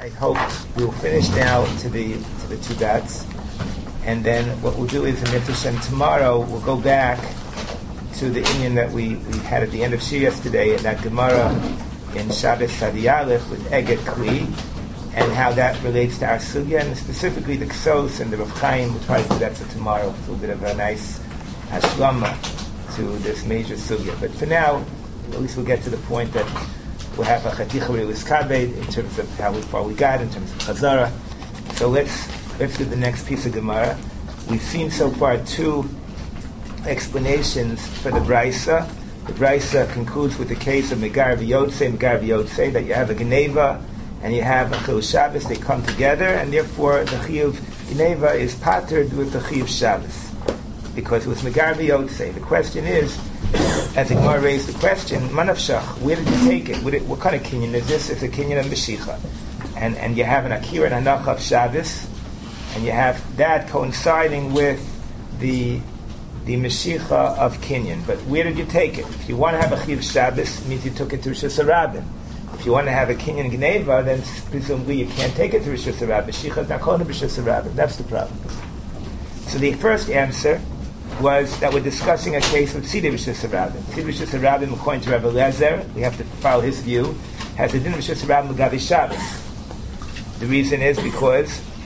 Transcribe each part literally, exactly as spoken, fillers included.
I hope we'll finish now to the to the two dots, and then what we'll do is in Mitzvah tomorrow we'll go back to the inyan that we, we had at the end of Shir yesterday, and that Gemara in Shabbos Sadi Aleph with Eget Kli, and how that relates to our sugya, and specifically the Ksos and the Rav Chaim. We'll try to do that for tomorrow. It's a little bit of a nice hashlama to this major sugya. But for now, at least we'll get to the point that we'll have a chaticha re'us kabed in terms of how far we got, in terms of chazara. So let's let's do the next piece of Gemara. We've seen so far two explanations for the Brisa. The Brisa concludes with the case of Megar v'Yotze, Megar v'Yotze, that you have a Geneva and you have a Chil Shabbos. They come together, and therefore the Chiyuv Geneva is patered with the Chiyuv Shabbos, because it was Megar v'Yotze. The question is, as the Gemara raised the question, Manavshach, where did you take it? What, it, what kind of kinyan is this? It's a kinyan of Meshicha. And and you have an Akira and Hanach of Shabbos, and you have that coinciding with the the Meshicha of kinyan. But where did you take it? If you want to have a Chiv Shabbos, it means you took it to Rosh Hashanah. If you want to have a kinyan Geneva, then presumably you can't take it to Rosh Hashanah. Meshicha is not called to Rosh Hashanah. That's the problem. So the first answer was that we're discussing a case of Tzidei Rosh Hashanah. Tzidei Rosh Hashanah, according to Rabbi Lezer, we have to follow his view, has a din Rosh Hashanah Megavi Shabbos. The reason is because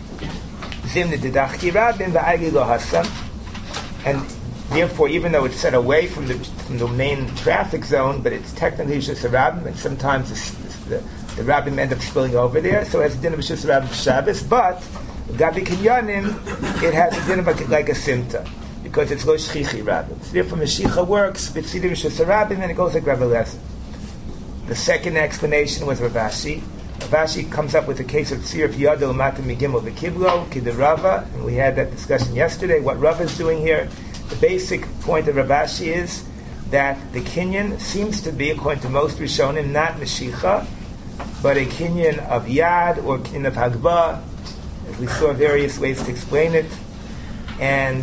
Zimne Didach Kirabim V'Aigi Lo Hasan, and therefore, even though it's set away from the from the main traffic zone, but it's technically Rosh Hashanah, and sometimes the, the, the rabbim end up spilling over there, so it has a din of Rosh Hashanah Shabbos, but Gabi Kinyanim, it has a din of a, like a simta, because it's lo shchichi rabbim. So therefore, Meshicha works with Tzidei Rosh Hashanah, and it goes like Rabbi Lezer. The second explanation was Rav Ashi. Rav Ashi comes up with the case of Tzir Yadol Mata Migimel V'Kiblo Kid Rava, and we had that discussion yesterday. What Rava is doing here, the basic point of Rav Ashi is that the kinyan seems to be, according to most Rishonim, not Meshicha, but a kinyan of Yad or kinyan of Hagba, as we saw various ways to explain it, and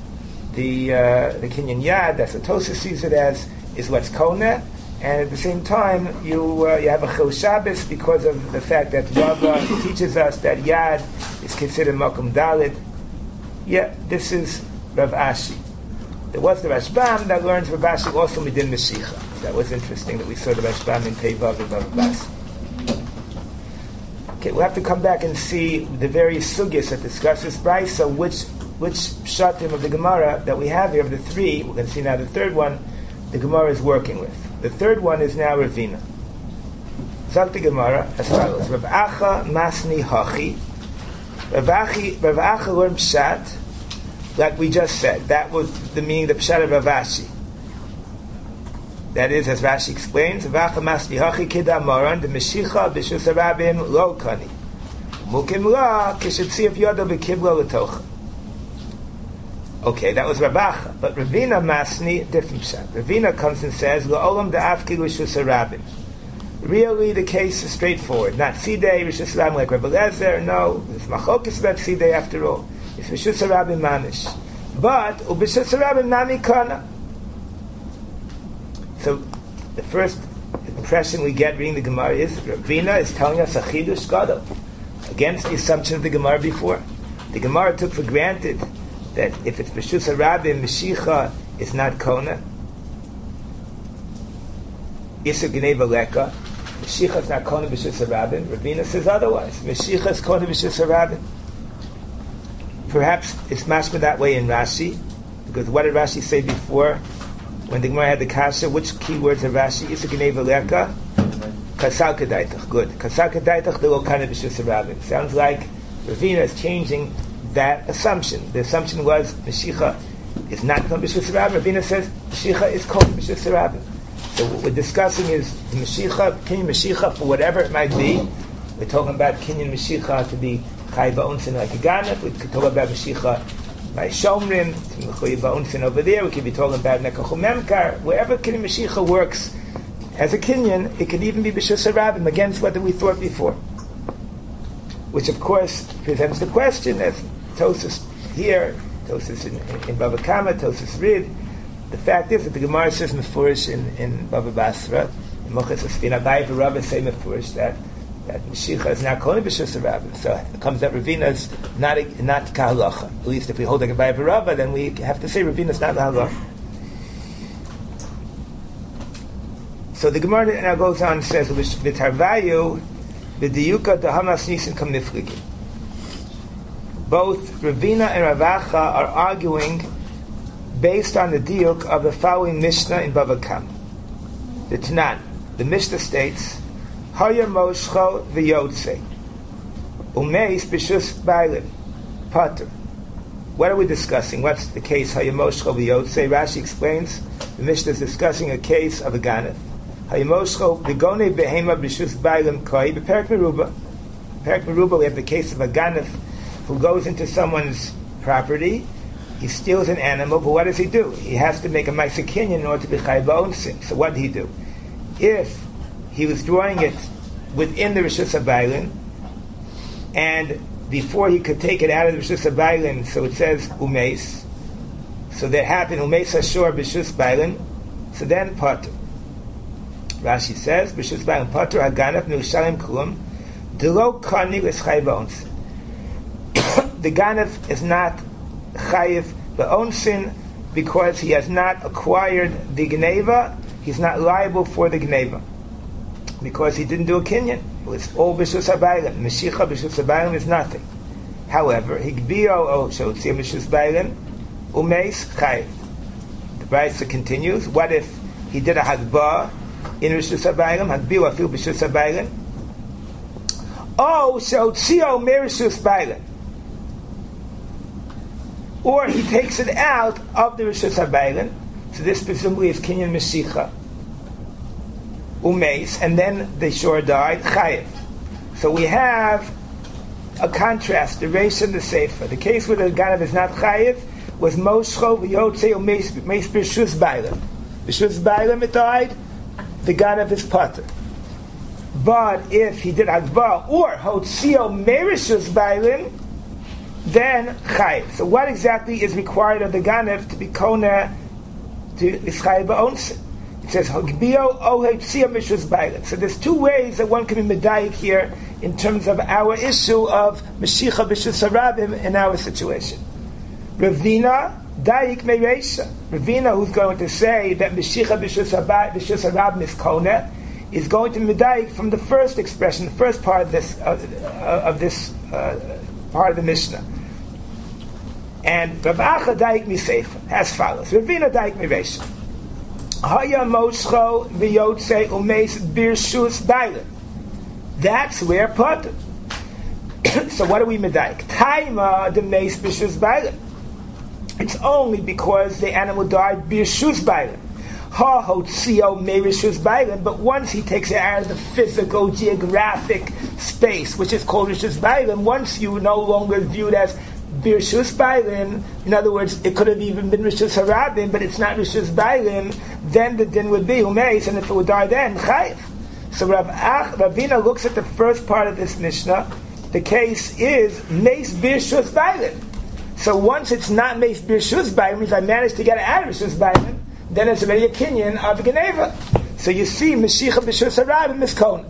the uh, the kinyan Yad, that's what Tosha sees it as, is what's Kona. And at the same time, you uh, you have a Chil Shabbos because of the fact that Rava teaches us that Yad is considered Makom Dalit. Yeah, this is Rav Ashi. There was the Rashbam that learns Rav Ashi also Midin Meshicha. That was interesting that we saw the Rashbam in Peivav and Rav Ashi. Okay, we'll have to come back and see the various sugyas that discuss this Brisa, which which shatim of the Gemara that we have here, of the three, we're going to see now the third one, the Gemara is working with. The third one is now Ravina. Zak the Gemara as follows: Rav Acha Masni Hachi. Rav Achi Rav Acha learned Pshat, like we just said. That was the meaning, the Pshat of Rav Ashi. That is, as Rashi explains, Rav Acha Masni Hachi Kidamaran the Meshicha B'Shus Harabim Lo Kani Mukim La Kishetziv Yoda B'Kibla L'Tocha. Okay, that was Rav Acha, but Ravina Masni, different shot. Ravina comes and says, "La'olam da'afki l'shus harabim." Really, the case is straightforward. Not Sidei Rishus Harabim like Rabbi Lezer. No, it's machokis about Sidei after all. It's Rishus Harabim mamish, but u'b'shus harabim nami kana. So, the first impression we get reading the Gemara is Ravina is telling us a chidush gadol against the assumption of the Gemara before. The Gemara took for granted that if it's B'Shus Harabim, Meshicha is not Kona. Isur Geneva Leka. Meshicha is not Kona B'Shus Harabim. Ravina says otherwise. Meshicha is Kona B'Shus Harabim. Perhaps it's mashma that way in Rashi, because what did Rashi say before? When the Gemara had the Kasha, which key words of Rashi? Isur Geneva Leka. Kasal Kedaitach. Good. Kasal Kedaitach, the Lo Kana B'Shus Harabim. Sounds like Ravina is changing that assumption. The assumption was Meshicha is not Kol B'Shus Harabim. Ravina says Meshicha is Kol B'Shus Harabim. So what we're discussing is Meshicha, Kinyan Meshicha, for whatever it might be. We're talking about Kinyan Meshicha to be Chai Ba'unsin like a Ganef. We could talk about Meshicha by Shomrim, Chai Ba'unsin over there. We could be talking about Nekachu Memkar. Wherever Kinyan Meshicha works as a Kinyan, it could even be B'Shus Harabim, against what we thought before. Which of course presents the question, as Tosas here, Tosas in, in, in Bava Kama, Tosas Rid. The fact is that the Gemara says Mefurish in, in Bava Basra, in Mochas Asfina, Abai v'Rabba say Mefurish, that that Mashiach is not calling B'Shus Rabbim. So it comes that Ravina is not not Kahalacha. At least if we hold like a B'Av Rava, then we have to say Ravina is not Kahalacha. So the Gemara now goes on and says, "V'tarvayu v'diyuka dahamas nisin kamifligi." Both Ravina and Ravacha are arguing based on the diuk of the following Mishnah in Bava Kama. The Tanan, the Mishnah states, "Haya moshcho v'yotze umeis b'shus bailim pater." What are we discussing? What's the case? Haya moshcho v'yotze. Rashi explains the Mishnah is discussing a case of a ganef. Haya moshcho v'gonei behema b'shus bailim koi b'perek meruba. Perek meruba, we have the case of a ganef who goes into someone's property. He steals an animal, but what does he do? He has to make a ma'aser kinyan in order to be chayav ba'onsin. So what did he do? If he was drawing it within the Rishus HaBailin, and before he could take it out of the Rishus HaBailin, so it says umeis, so that happened, umeis hashor b'Rishus HaBailin, so then pater. Rashi says, b'Rishus HaBailin pater haganaf mi'ushalim kulum, d'lo kani l'schayav ba'onsin. The ganef is not chayiv ba'onsin because he has not acquired the gneva. He's not liable for the gneva because he didn't do a kinyan. It's all b'shus habaylim. Meshicha b'shus habaylim is nothing. However, higbio o shotzia b'shus habaylim umeis chayiv. The Brisa continues. What if he did a hagbah in b'shus habaylim? Hagbio afil b'shus habaylim. Oh, shotzio merishus habaylim. Or he takes it out of the Rishus HaBailin, so this presumably is Kinyan Meshicha, Umeis, and then the shore died, Chayiv. So we have a contrast, the Reish and the Sefer. The case where the Ganav is not Chayiv was Moshcho v'Yotze Umeis B'Rishus Bailim. B'Rishus Bailim it died, the Ganav is Pater. But if he did Hagbah or Hotzio Merishus Bailim, then chayiv. So what exactly is required of the ganef to be kona to ischayiv ba'onsin? It says hagbio ohetzia mishus bailim. So there's two ways that one can be medayik here in terms of our issue of meshicha b'shus harabim in our situation. Ravina dayik mereisha. Ravina, who's going to say that meshicha b'shus harabim is kona, is going to medayik from the first expression, the first part of this uh, uh, of this uh, part of the Mishnah. And Rav Acha daik miseifa as follows. Ravina daik mireisha. Haya moshcho v'yotze umeis birshus bailim. That's where put. So what do we medaik? Taima the meis birshus bailim. It's only because the animal died birshus bailim. Ha hotzio merishus bailim. But once he takes it out of the physical geographic space, which is called rishus bailim, once you no longer view it as birshus bailim, in other words, it could have even been rishus harabim, but it's not rishus bailim, then the din would be umeis, and if it would die then, chayiv. So Rav Ach, Ravina looks at the first part of this Mishnah. The case is meis birshus bailim. So once it's not meis birshus bailim, if I manage to get it out of rishus bailim, then it's already a kinyan of geneva. So you see, Meshicha b'shus harabim is kona.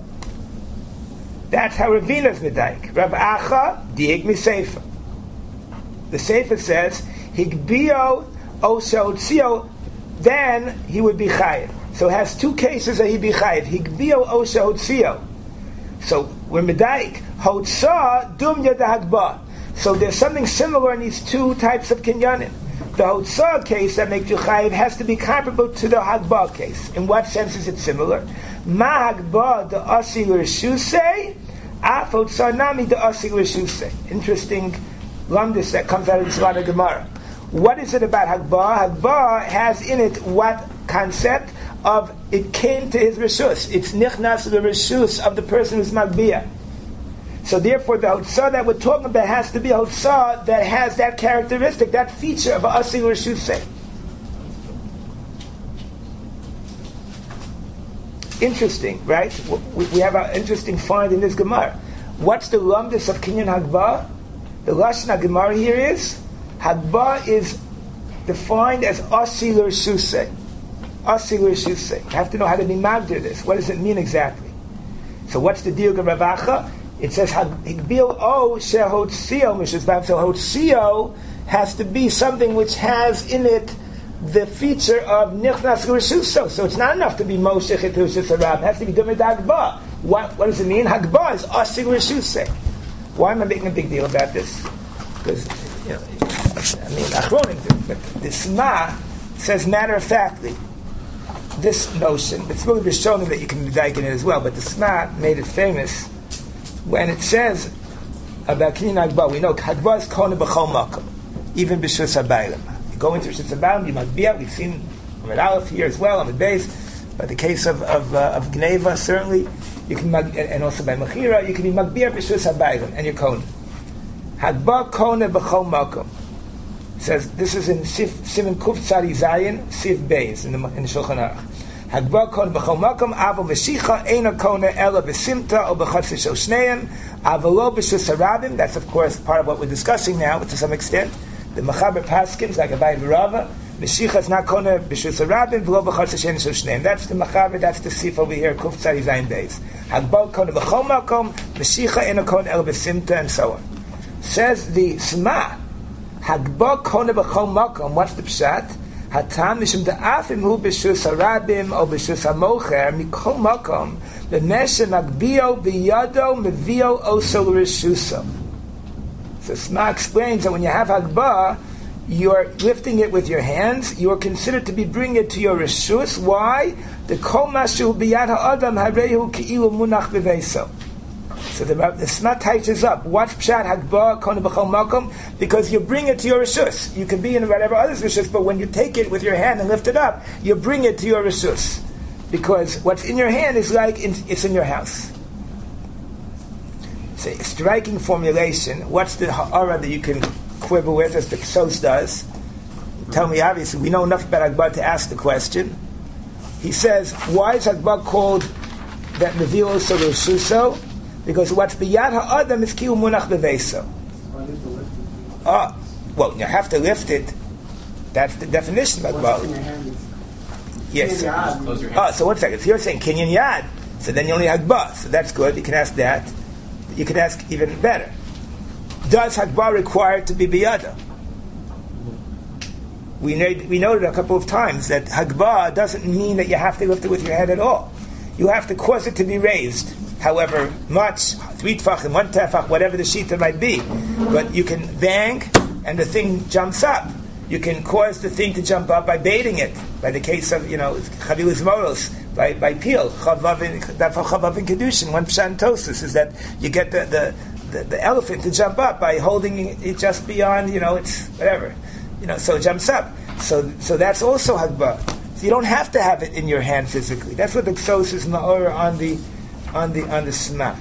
That's how Ravina's medayik. Rav Acha diik miseifa. The Sefer says, Higbio Osha then he would be chayiv. So it has two cases that he'd be chayiv. Higbio Osha Otzio. So we're medayik. Hotza Dum Yad Hagbah. So there's something similar in these two types of kinyanim. The Hotza case that makes you chayiv has to be comparable to the Hagbah case. In what sense is it similar? Ma Hagbah the Asi Rishusei, Af Hotza Nami the Asi Rishusei. Interesting lumdis that comes out of the Shulchan Gemara. What is it about Hagbah? Hagbah has in it what concept of it came to his rishus. It's nichnas the rishus of the person who's magbiyah. So therefore, the hotzah that we're talking about has to be a hotzah that has that characteristic, that feature of asi rishusei. Interesting, right? We have an interesting find in this Gemara. What's the lumdis of kinyan Hagbah? The Lashon Gemara here is, Hagbah is defined as Asi l'Rishusei. Asi l'Rishusei. You have to know how to be magdir this. What does it mean exactly? So what's the deal of Rav Acha? It says Hagbil O Shehotzio Mishazbam. So Hotzio has to be something which has in it the feature of Nichnas Rishuso. So it's not enough to be Moshe Chetushas Arab. It has to be Dumid Hagba. What what does it mean? Hagba is Asig Rishuse. Why am I making a big deal about this? Because you know, I mean Achronim do, but the Sma says matter of factly this notion. It's really shown that you can dike in it as well, but the Sma made it famous when it says about Kinyan Hagba. We know Hagba is Kona B'chol Makom, even B'Shus HaBaylam. You go into Rishus HaBaylam, you Magbiyah. We've seen Amid Aleph here as well, Amid Beis. But the case of of, uh, of Gneva, certainly, you can mag- and also by Mechira, you can be Magbiyah B'Shus HaBaylam, and you're Kona. Hagba Kona B'chol Makom. Says this is in Sif, Siman Kuf Tzadi Zayin Sif Beis in the in the Shulchan Aruch. Hagba Kona B'chol Makom Avo Meshicha Eina Kona Ela B'Simta O B'Chatzis Shel Shneim Avolo B'Shus HaRabim. That's of course part of what we're discussing now, to some extent. The Machaber Paskins like Abai V'Rava. Meshicha is not Kona B'Shus HaRabim V'lo B'Chatzis Shel Shneim. That's the Machaber. That's the Sif over here. Kuf Tzadi Zayin Beis. Hagba Kona B'chol Makom Meshicha Eina Kona Ela B'Simta, and so on. Says the Sma. Hagba Kona B'chol Makom. What's the pshat? Hatam mishum da'afim hu b'shus harabim or b'shus hamocher mikol makom b'nesha magbio b'yado mevio oso l'rishuso. So Sma explains that when you have Hagba, you're lifting it with your hands. You are considered to be bringing it to your rishus. Why? The kol mashu b'yad ha'adam harehu ki'ilu munach b'veiso. So the, the Sma tightens up. What's pshat Hagba Kona B'chol Makom? Because you bring it to your rishus. You can be in whatever other's rishus, but when you take it with your hand and lift it up, you bring it to your rishus. Because what's in your hand is like in, it's in your house. It's a striking formulation. What's the ha'ara that you can quibble with, as the Ksos does? Tell me, obviously, we know enough about Hagba to ask the question. He says, why is Hagba called that Mevilo so Rishuso? Because what's biyad ha'adam is ki'u munach b'veiso. Ah, well, you have to lift it. That's the definition of Hagba. Yes. Ah, so one second. If you're saying kinyan yad, so then you only Hagba. So that's good. You can ask that. You can ask even better. Does Hagba require to be biyada? We know, we noted a couple of times that Hagba doesn't mean that you have to lift it with your hand at all. You have to cause it to be raised. However much, three tefach and one tefach, whatever the shita might be. But you can bang, and the thing jumps up. You can cause the thing to jump up by baiting it. By the case of, you know, Chavilas Moros, by, by peel, Chavavin Kedushin, one pshantosis, is that you get the, the, the, the elephant to jump up by holding it just beyond, you know, it's whatever. You know, so it jumps up. So so that's also Hagba. So you don't have to have it in your hand physically. That's what the Ksos is ma'or on the on the on the Sma.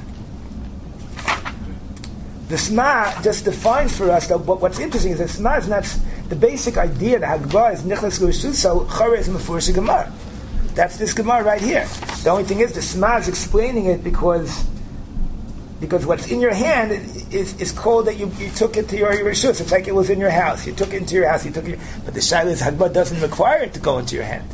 The Sma just defines for us, though, but what's interesting is that Sma is not the basic idea that Hagba is Nichlas L'Rishus, so Chore is Mefurish Gemara. That's this Gemara right here. The only thing is the Sma is explaining it because because what's in your hand is, is called that you, you took it to your Rishus. It's like it was in your house. You took it into your house. You took it, but the Shaila is Hagba doesn't require it to go into your hand.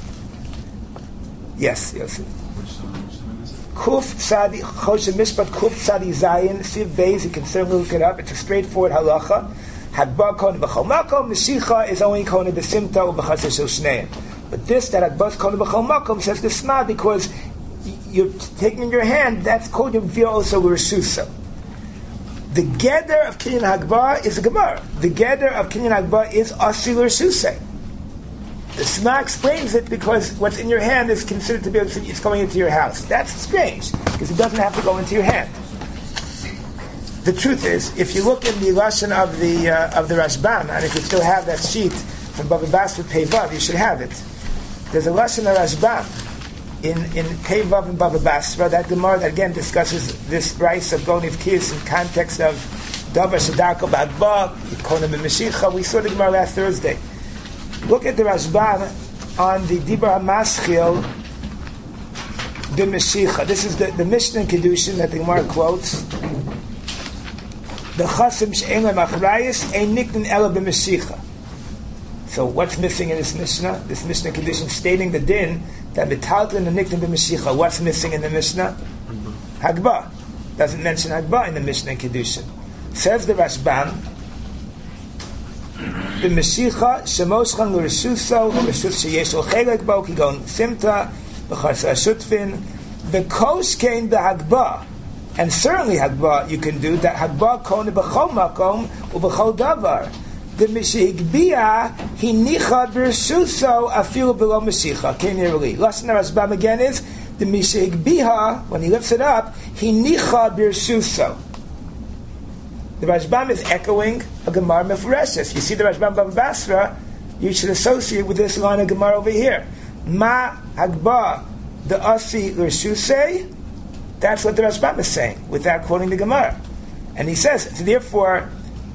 Yes, yes. Kuf Tzadi Choshen Mishpat Kuf Tzadi Zayin Siv Beis. You can certainly look it up. It's a straightforward halacha. Hagba Kona B'chol Makom. Meshicha is only Kona B'Simta or B'Chatzis Shel Shneim. But this that Hagba Kona B'chol Makom says the Sma because you're taking in your hand. That's called your V'yo also Rishusa. The Geder of Kinyan Hagba is a Gemara. The Geder of Kinyan Hagba is Asil Rishusa. The Sma explains it because what's in your hand is considered to be it's going into your house. That's strange because it doesn't have to go into your hand. The truth is, if you look in the lashon of the uh, of the Rashbam, and if you still have that sheet from Bava Basra Peivav, you should have it. There's a lashon of Rashbam in in Peivav and Bava Basra. That Gemara that again discusses this rice of Goniv Kis in context of Davar Shadako B'Hagba, Kona B'Meshicha. We saw the Gemara last Thursday. Look at the Rashbam on the Dibur HaMaschil B'Meshicha. This is the, the Mishnah in Kedushin that the Gemara quotes. The Chasim She'en L'Machrayis Ein Niknin Ela B'Meshicha. So what's missing in this Mishnah? This Mishnah in Kedushin stating the din that Metaltlin and Niknin B'Meshicha. What's missing in the Mishnah? Hagbah. Doesn't mention Hagbah in the Mishnah Kedushin. Says the Rashbam, the Meshicha shemoshchan l'reshuso l'reshus sheyesh lo chelek bo kigon simta b'chasra shutfin b'kosh kein b'Hagbah, and certainly Hagbah you can do that. Hagbah kone b'chol makom u'b'chol davar. The Mishihigbiya hinicha b'reshuso afilu below Meshicha. Came here early. Lashon Rashbam again is the Mishihigbiya, when he lifts it up, hinicha b'reshuso. The Rashbam is echoing a Gemara Mefureshes. You see the Rashbam Bava Basra, you should associate with this line of Gemara over here. Ma Hagbah the Asi Reshusei. That's what the Rashbam is saying, without quoting the Gemara. And he says, so therefore,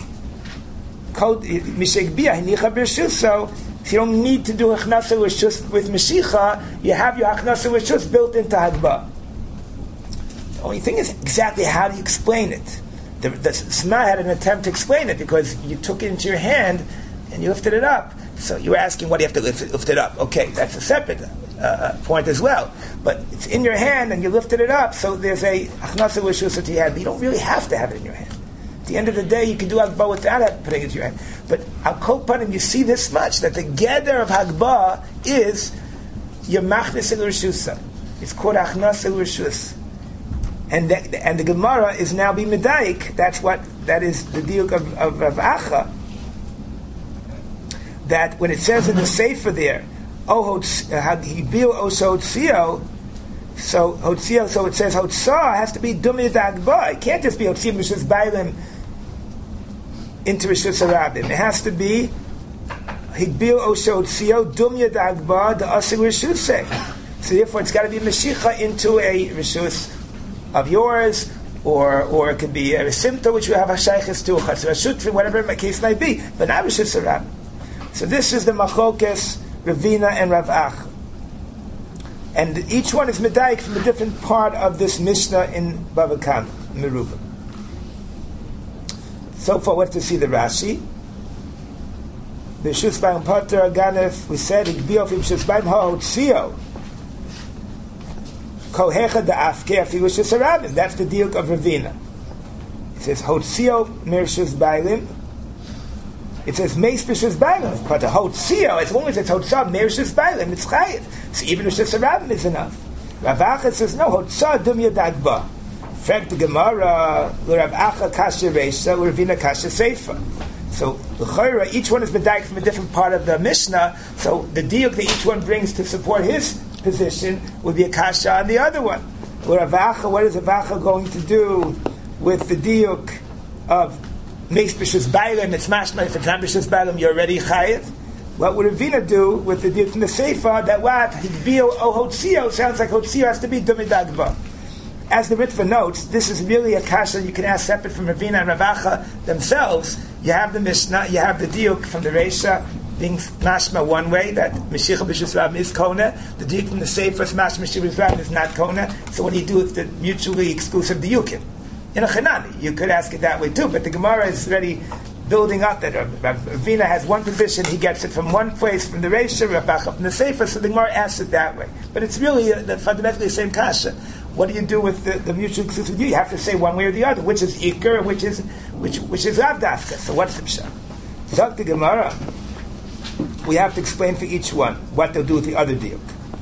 Mishigbiyah Hinicha B'Reshuso, if you don't need to do Achnasa Reshus with Meshicha, you have your Achnasa Reshus built into Hagbah. The only thing is exactly how do you explain it? The, the Sma had an attempt to explain it because you took it into your hand and you lifted it up. So you were asking, what do you have to lift it, lift it up? Okay, that's a separate uh, point as well. But it's in your hand and you lifted it up, so there's a Achnasa Reshus that you have. But you don't really have to have it in your hand. At the end of the day, you can do Hagbah without putting it in your hand. But Al Kol Panim, you see this much, that the gather of Hagbah is your Machnes El Reshusa. It's called Achnasa Reshus. And the, and the Gemara is now be Medaik. That's what, that is the diuk of, of, of Acha. That when it says in the Sefer there, Oh Hibil Oso Hotzio, so Hotzio, so it says Hotzah has to be Dumya Dagbah. It can't just be Hotzio Rishus Bailim into Rishus Harabim. It has to be Hibil Oso Hotzio Dumya Dagbah the Asi Rishusei. So therefore, it's got to be Meshicha into a Rishus of yours, or or it could be a Simta which you have a Shaykhis to, a Shutfi, whatever the case might be, but not Rishus Harabim. So this is the Machokes, Ravina and Rav Ach. And each one is Medaik from a different part of this Mishnah in Bava Kama, Merubah. So far, what to see the Rashi? The Shus Baim Potter Aganef, we said, Igbiof im Shus Baim Ha'otzio. Kohecha da'afke afilu Shus Harabim. That's the diuk of Ravina. It says, Hotzio mir Shus Bailim. It says Meis b'Shus Bailim, but the Hotzio, as long as it's Hotzah Meir Shus Bailim, it's Chayiv. So even Shus Harabim is enough. Rav Acha says no, Hotzah Dumya Dagbah. Fact the Gemara, Rav Acha Kasha Reisha, Ravina Kasha Seifa. So the Chayra, each one is medayik from a different part of the Mishnah. So the diuk that each one brings to support his position would be a kasha on the other one. Rav Acha, what is Rav Acha going to do with the diuk of Meis b'Shus Bailim? It's mashma. If it's not b'Shus Bailim, you're already chayiv. What would Ravina do with the diuk from the Sefer that what Higbio o Hotzio sounds like Hotzio has to be Dumya Dagbah? As the Ritva notes, this is really a kasha you can ask separate from Ravina and Rav Acha themselves. You have the Mishnah, you have the diuk from the Reisha being mashma one way, that Meshicha b'Shus Harabim is kona. The diuk from the Sefer is mashma Meshicha b'Shus Harabim is not kona. So what do you do with the mutually exclusive diukim? In a Chanani, you could ask it that way too, but the Gemara is already building up that Ravina has one position, he gets it from one place, from the Reisha, Rav Acha from the Sefer, so the Gemara asks it that way. But it's really uh, the, fundamentally the same kasha. What do you do with the, the mutual exclusive? You have to say one way or the other, which is Iker and which is which which is Rav Dafka. So what's the pshat? Zok the Gemara, we have to explain for each one what they'll do with the other diuk.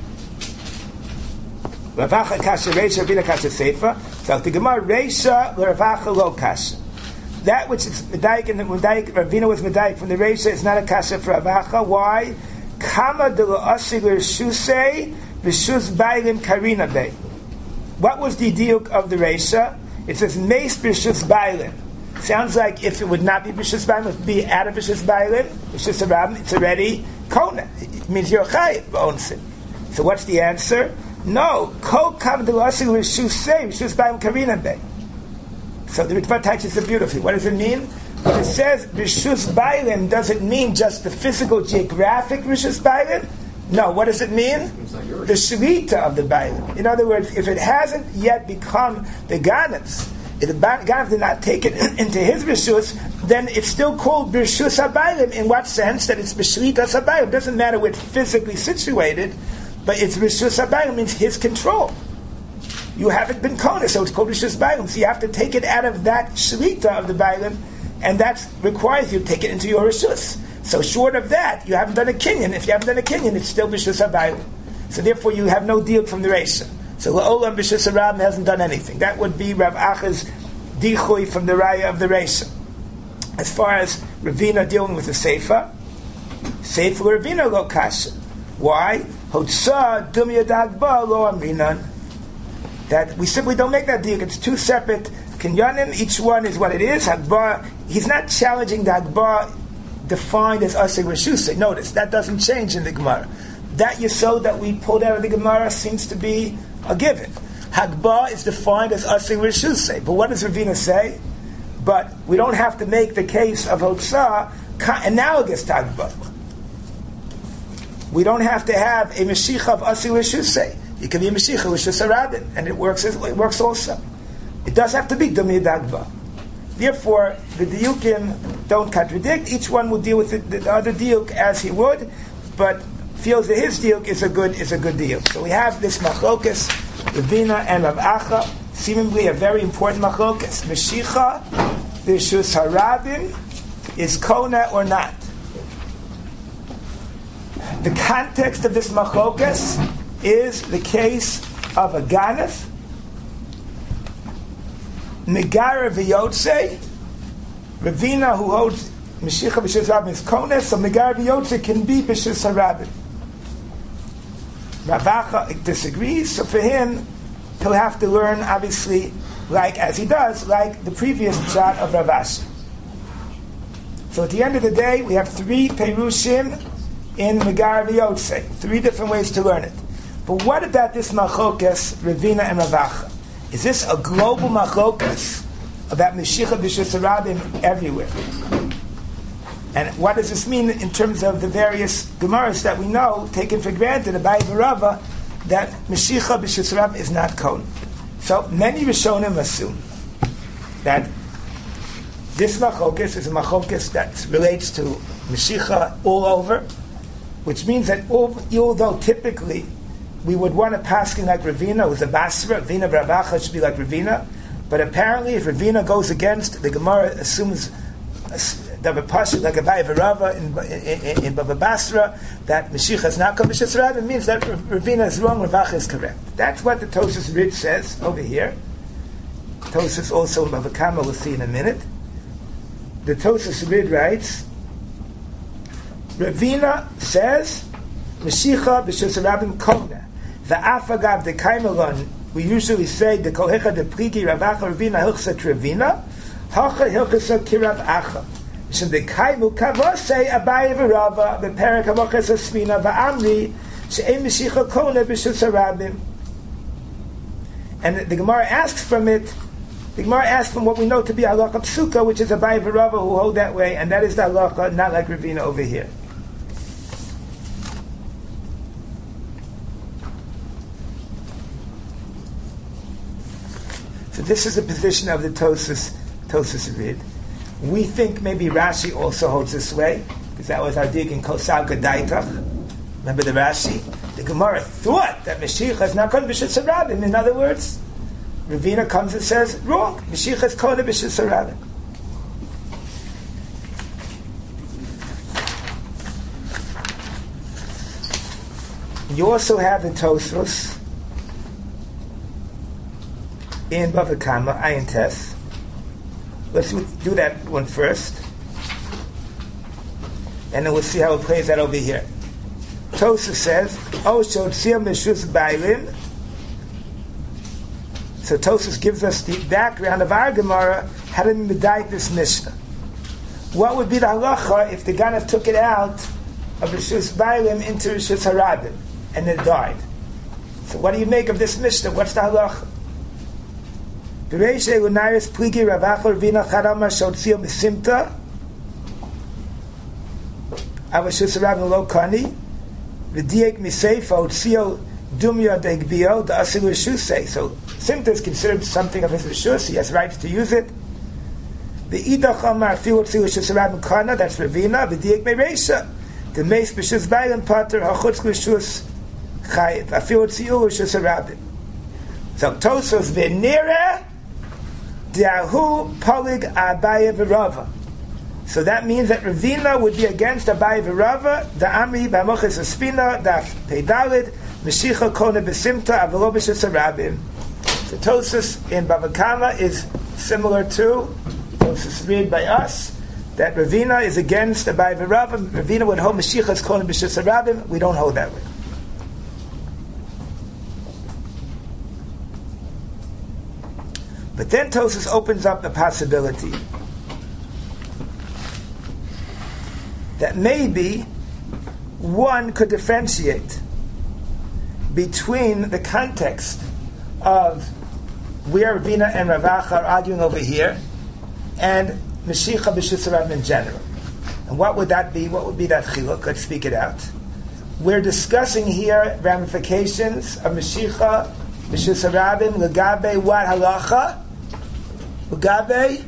Rav Acha kasha Reisha, Ravina kasha Sefer. So the Gemara Reisha Rav Acha lo kasha. That which is medayik and the medayik Ravina was medayik from the Reisha is not a kasha for Rav Acha. Why? Kama de lo asi l'reshusei v'shus bailim karina bei. What was the diuk of the Reisha? It says Meis b'Shus Bailim. Sounds like if it would not be b'Shus Bailim, it would be out of B'Shus Bailim. B'Shus Harabim, it's already kona. It means you're chayiv owns it. So what's the answer? No. Kol kam delasi l'shusei b'Shus Bailim karina bei. So the Ritva touches it beautifully. What does it mean? When it says B'Shus Bailim, does it mean just the physical geographic B'Shus Bailim? No, what does it mean? The shlita of the Bailim. In other words, if it hasn't yet become the Ganevs, if the Ganevs did not take it into his Rishus, then it's still called Rishus HaBailim. In what sense? That it's B'Shlitas HaBailim. It doesn't matter where it's physically situated, but it's Rishus HaBailim, means his control. you haven't been kona, so it's called Rishus Bailim. So you have to take it out of that shlita of the Bailim, and that requires you to take it into your Rishus. So short of that, you haven't done a kinyan. If you haven't done a kinyan, it's still Rishus HaBailim. So therefore you have no deal from the Reisha. So La'olam Rishus HaRabim hasn't done anything. That would be Rav Acha's dichui from the Raya of the Reisha. As far as Ravina dealing with the Seifa, Seifa Ravina lo kasha. Why? Hotza dum yadagba lo amrinan. That we simply don't make that deal. It's two separate kinyanim. Each one is what it is. Hagba. He's not challenging the Hagba defined as asik reshusay. Notice that doesn't change in the Gemara. That yesod that we pulled out of the Gemara seems to be a given. Hagba is defined as asik reshusay. But what does Ravina say? But we don't have to make the case of Hotza analogous to Hagba. We don't have to have a Mashiach of Asi Rishusay. It can be a Mashiach of Rishus HaRabim, and it works it works also. It does have to be Dumi Dagba. Therefore, the Diyukim don't contradict. Each one will deal with the, the other Diyuk as he would, but feels that his Diyuk is a good is a good Diyuk. So we have this Machlokas, Ravina and Rav Acha, seemingly a very important Machlokas. Mashiach, Rishus HaRabim, is Kona or not? The context of this machlokas is the case of a ganef, Megara v'yotze, Ravina who holds Mashiach b'shus harabim is Kona, so Megara v'yotze can be b'shus harabim. Rav Acha disagrees, so for him, he'll have to learn, obviously, like as he does, like the previous shot of Rav Ashi. So at the end of the day, we have three perushim in Megar v'yotze, three different ways to learn it. But what about this machokas, Ravina and Rav Acha? Is this a global machokas about Mashiach b'shus harabim everywhere? And what does this mean in terms of the various Gemaras that we know, taken for granted, Abai v'Rava, that Mashiach b'shus harabim is not Kon? So many Rishonim assume that this machokas is a machokas that relates to Mashiach all over, which means that although typically we would want to paskin like Ravina, who's a Basra, Ravina Rav Acha should be like Ravina, but apparently if Ravina goes against, the Gemara assumes the Pasha like a Vayvarava in, in, in Baba Basra, that Mashiach is not come b'shus harabim, it means that Ravina is wrong, Rav Acha is correct. That's what the Tosfos Rid says over here. Tosfos also in Bava Kama, we'll see in a minute. The Tosfos Rid writes, Ravina says, Mashiach b'shus harabim Kona. The afagav the kaimelon, we usually say the kohecha the pligi Rav Acha Ravina hilchsa Ravina, hacha hilchsa kirav Acha. Shem the kaimu kavosei Abai v'Rava the perik havoches asmina va'amri she'em Mashiach Kona b'shus harabim. And the Gemara asks from it. The Gemara asks from what we know to be halacha psuka, which is Abai v'Rava who hold that way, and that is the halacha, not like Ravina over here. So this is the position of the Tosfos Tosfos Rid. We think maybe Rashi also holds this way, because that was our dig in Kosal Gadaitach. Remember the Rashi? The Gemara thought that Mashiach is not called b'shus harabim. In other words, Ravina comes and says, wrong, Mashiach is called b'shus harabim. You also have the Tosfos in Bava Kama, Ayin Tes. Let's do that one first, and then we'll see how it plays out over here. Tosfos says, "Oh, shotzia meshus bailim." So Tosfos gives us the background of our Gemara, how to medayik this Mishnah. What would be the halacha if the Ganav took it out of Rishus Bailim into Rishus Harabim and it died? So what do you make of this Mishnah? What's the halacha? Bereisha Lunaris Pligi Rav Acha Ravina Charama Shotzio Mesimta Avashus Harabim Lo Kani V'diek Miseifa Otzio Dumya Degbio the Asilu Rishusei. So Simta is considered something of his Rishus. He has rights to use it. The Idach Amar Fiu Otzio Rishus Harabim Kana, that's Ravina. V'diek Bereisha the Meis B'shus Bailim Pater Hachutz Rishus Chayiv Afiu Otzio Rishus Harabim. So Tosfos v'nira Diahu Polig Abaye v'Rava. So that means that Ravina would be against Abaye v'Rava. The Amri b'Amoches Espina Daf Peidalid Meshicha Kona Besimta Avelo B'Shus Rabim. So Tosfos in Bava Kama is similar to Tosfos read by us that Ravina is against Abaye v'Rava. Ravina would hold Meshicha's Kona B'Shus Rabim. We don't hold that way. But then Tosfos opens up the possibility that maybe one could differentiate between the context of where Ravina and Ravach are arguing over here and Meshicha B'Shus Rabim in general. And what would that be? What would be that chiluk? Let's speak it out. We're discussing here ramifications of Meshicha B'Shus Rabim L'gabe what halacha? L'gabe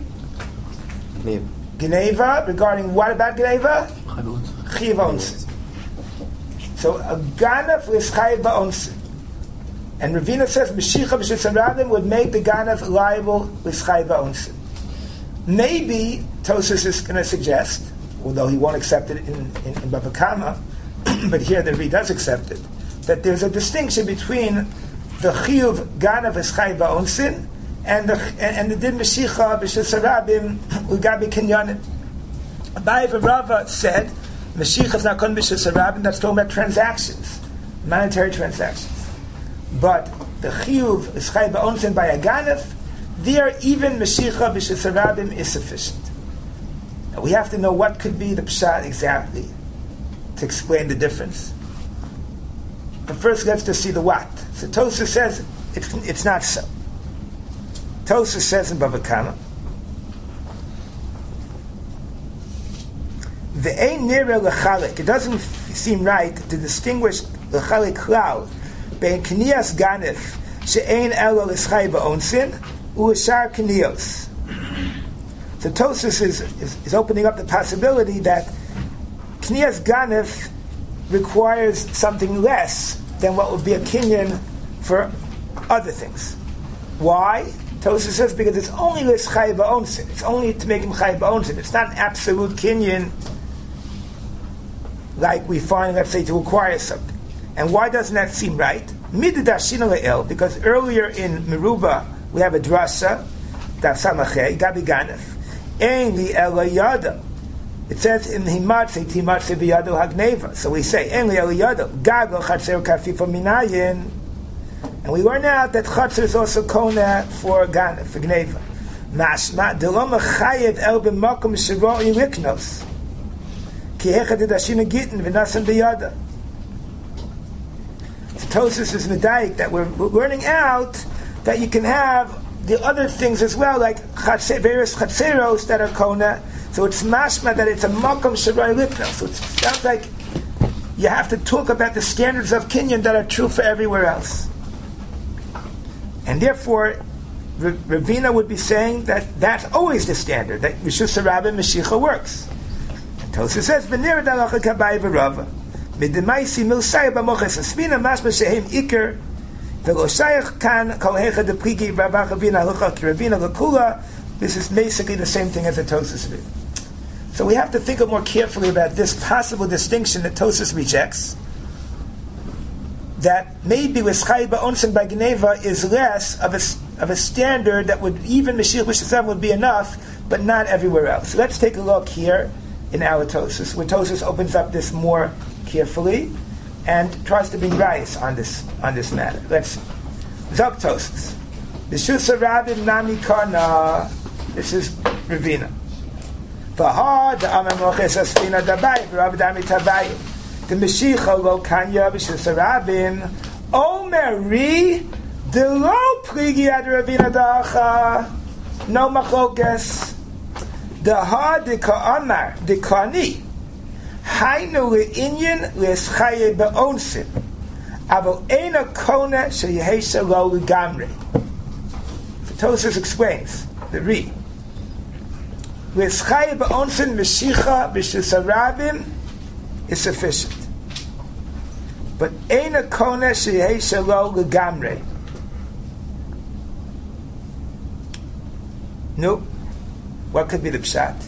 Geneva. Regarding what about Geneva? Chiv onsin. So a ganaf is chayiv ba'onsin. And Ravina says Meshicha B'Shus Rabim would make the ganaf liable with chayiv ba'onsin. Maybe Tosfos is going to suggest, although he won't accept it in, in, in Bava Kama, but here the Ri does accept it, that there's a distinction between the chiyuv ganav is chayiv ba'onsin and the and, and the din Meshicha B'Shus Rabim ugabi kinyanim. Abaye v'Rava said Meshicha is not going to B'Shus Rabim. That's talking about transactions, monetary transactions. But the chiyuv is chayiv ba'onsin by a ganav. There, even Meshicha B'Shus Rabim is sufficient. Now, we have to know what could be the pshat exactly to explain the difference. But first, let's just see the what. So Tosfos says it's, it's not so. Tosfos says in Bava Kama, Ve'ein nira l'chalik. It doesn't seem right to distinguish l'chalik klal bein k'niyas ganif she'ein elo l'schai ba'onsin u'ashar k'niyos. So Tosfos is, is, is opening up the possibility that k'niyas ganif requires something less than what would be a kinyan for other things. Why? Tosfos says because it's only l'schai ba'onsin. It's only to make him chai ba'onsin. It's not an absolute kinyan like we find, let's say, to acquire something. And why doesn't that seem right? Because earlier in Meruba we have a drasha, daf samachay, gabi ganef, ein li elayada. It says in himatze timatze biyado hagneva. So we say ein li elayada, gago chatzer kafifo minayin. And we learn out that chatzer is also kona for ganef, for gneva. Mashma delom chayev el b'makom shiro yiriknos. Ki hechad edashina gittin v'nasan biyada. Tosfos is medayik that we're, we're learning out that you can have the other things as well, like chatzer, various chatzeros that are kona. So it's mashma that it's a makom sharai lipna. So it sounds like you have to talk about the standards of kinyan that are true for everywhere else. And therefore, Ravina would be saying that that's always the standard, that B'Shus Rabim Meshicha works. And Tosfos says, V'nira dalacha k'Abaye v'Rava. Midemaisi milsaya b'moches asmina mashma shehem iker v'lo shayach kan kol hecha deprigi Ravach Ravina halacha ki Ravina l'kula. This is basically the same thing as the Tosfos read. So we have to think more carefully about this possible distinction that Tosfos rejects, that maybe with Chai Ba'onsen by Geneva is less of a, of a standard that would, even Mashiach B'Shus would be enough, but not everywhere else. So let's take a look here in our Tosfos, where Tosfos opens up this more carefully and tries to be rayis on this on this matter. Let's see. Zok Tosfos. B'Shus Rabim Nami Karna. This is Ravina. V'ha da'amem moches asfina dabayim v'rav dami tabayim. The Meshicha lo kanya B'Shus Rabim Omeri de lo pligi ad Ravina dacha. No machlokas. The ha de ka'amar de kani. Hainu le'inyan le'eschaye be'onsin. Aval eina kona she'yehesha lo l'gamri. Tosfos explains the Ri. Le'eschaye be'onsin Meshicha B'Shus Rabim is sufficient. But eina kona she'yehesha lo l'gamri. No. What could be the pshat?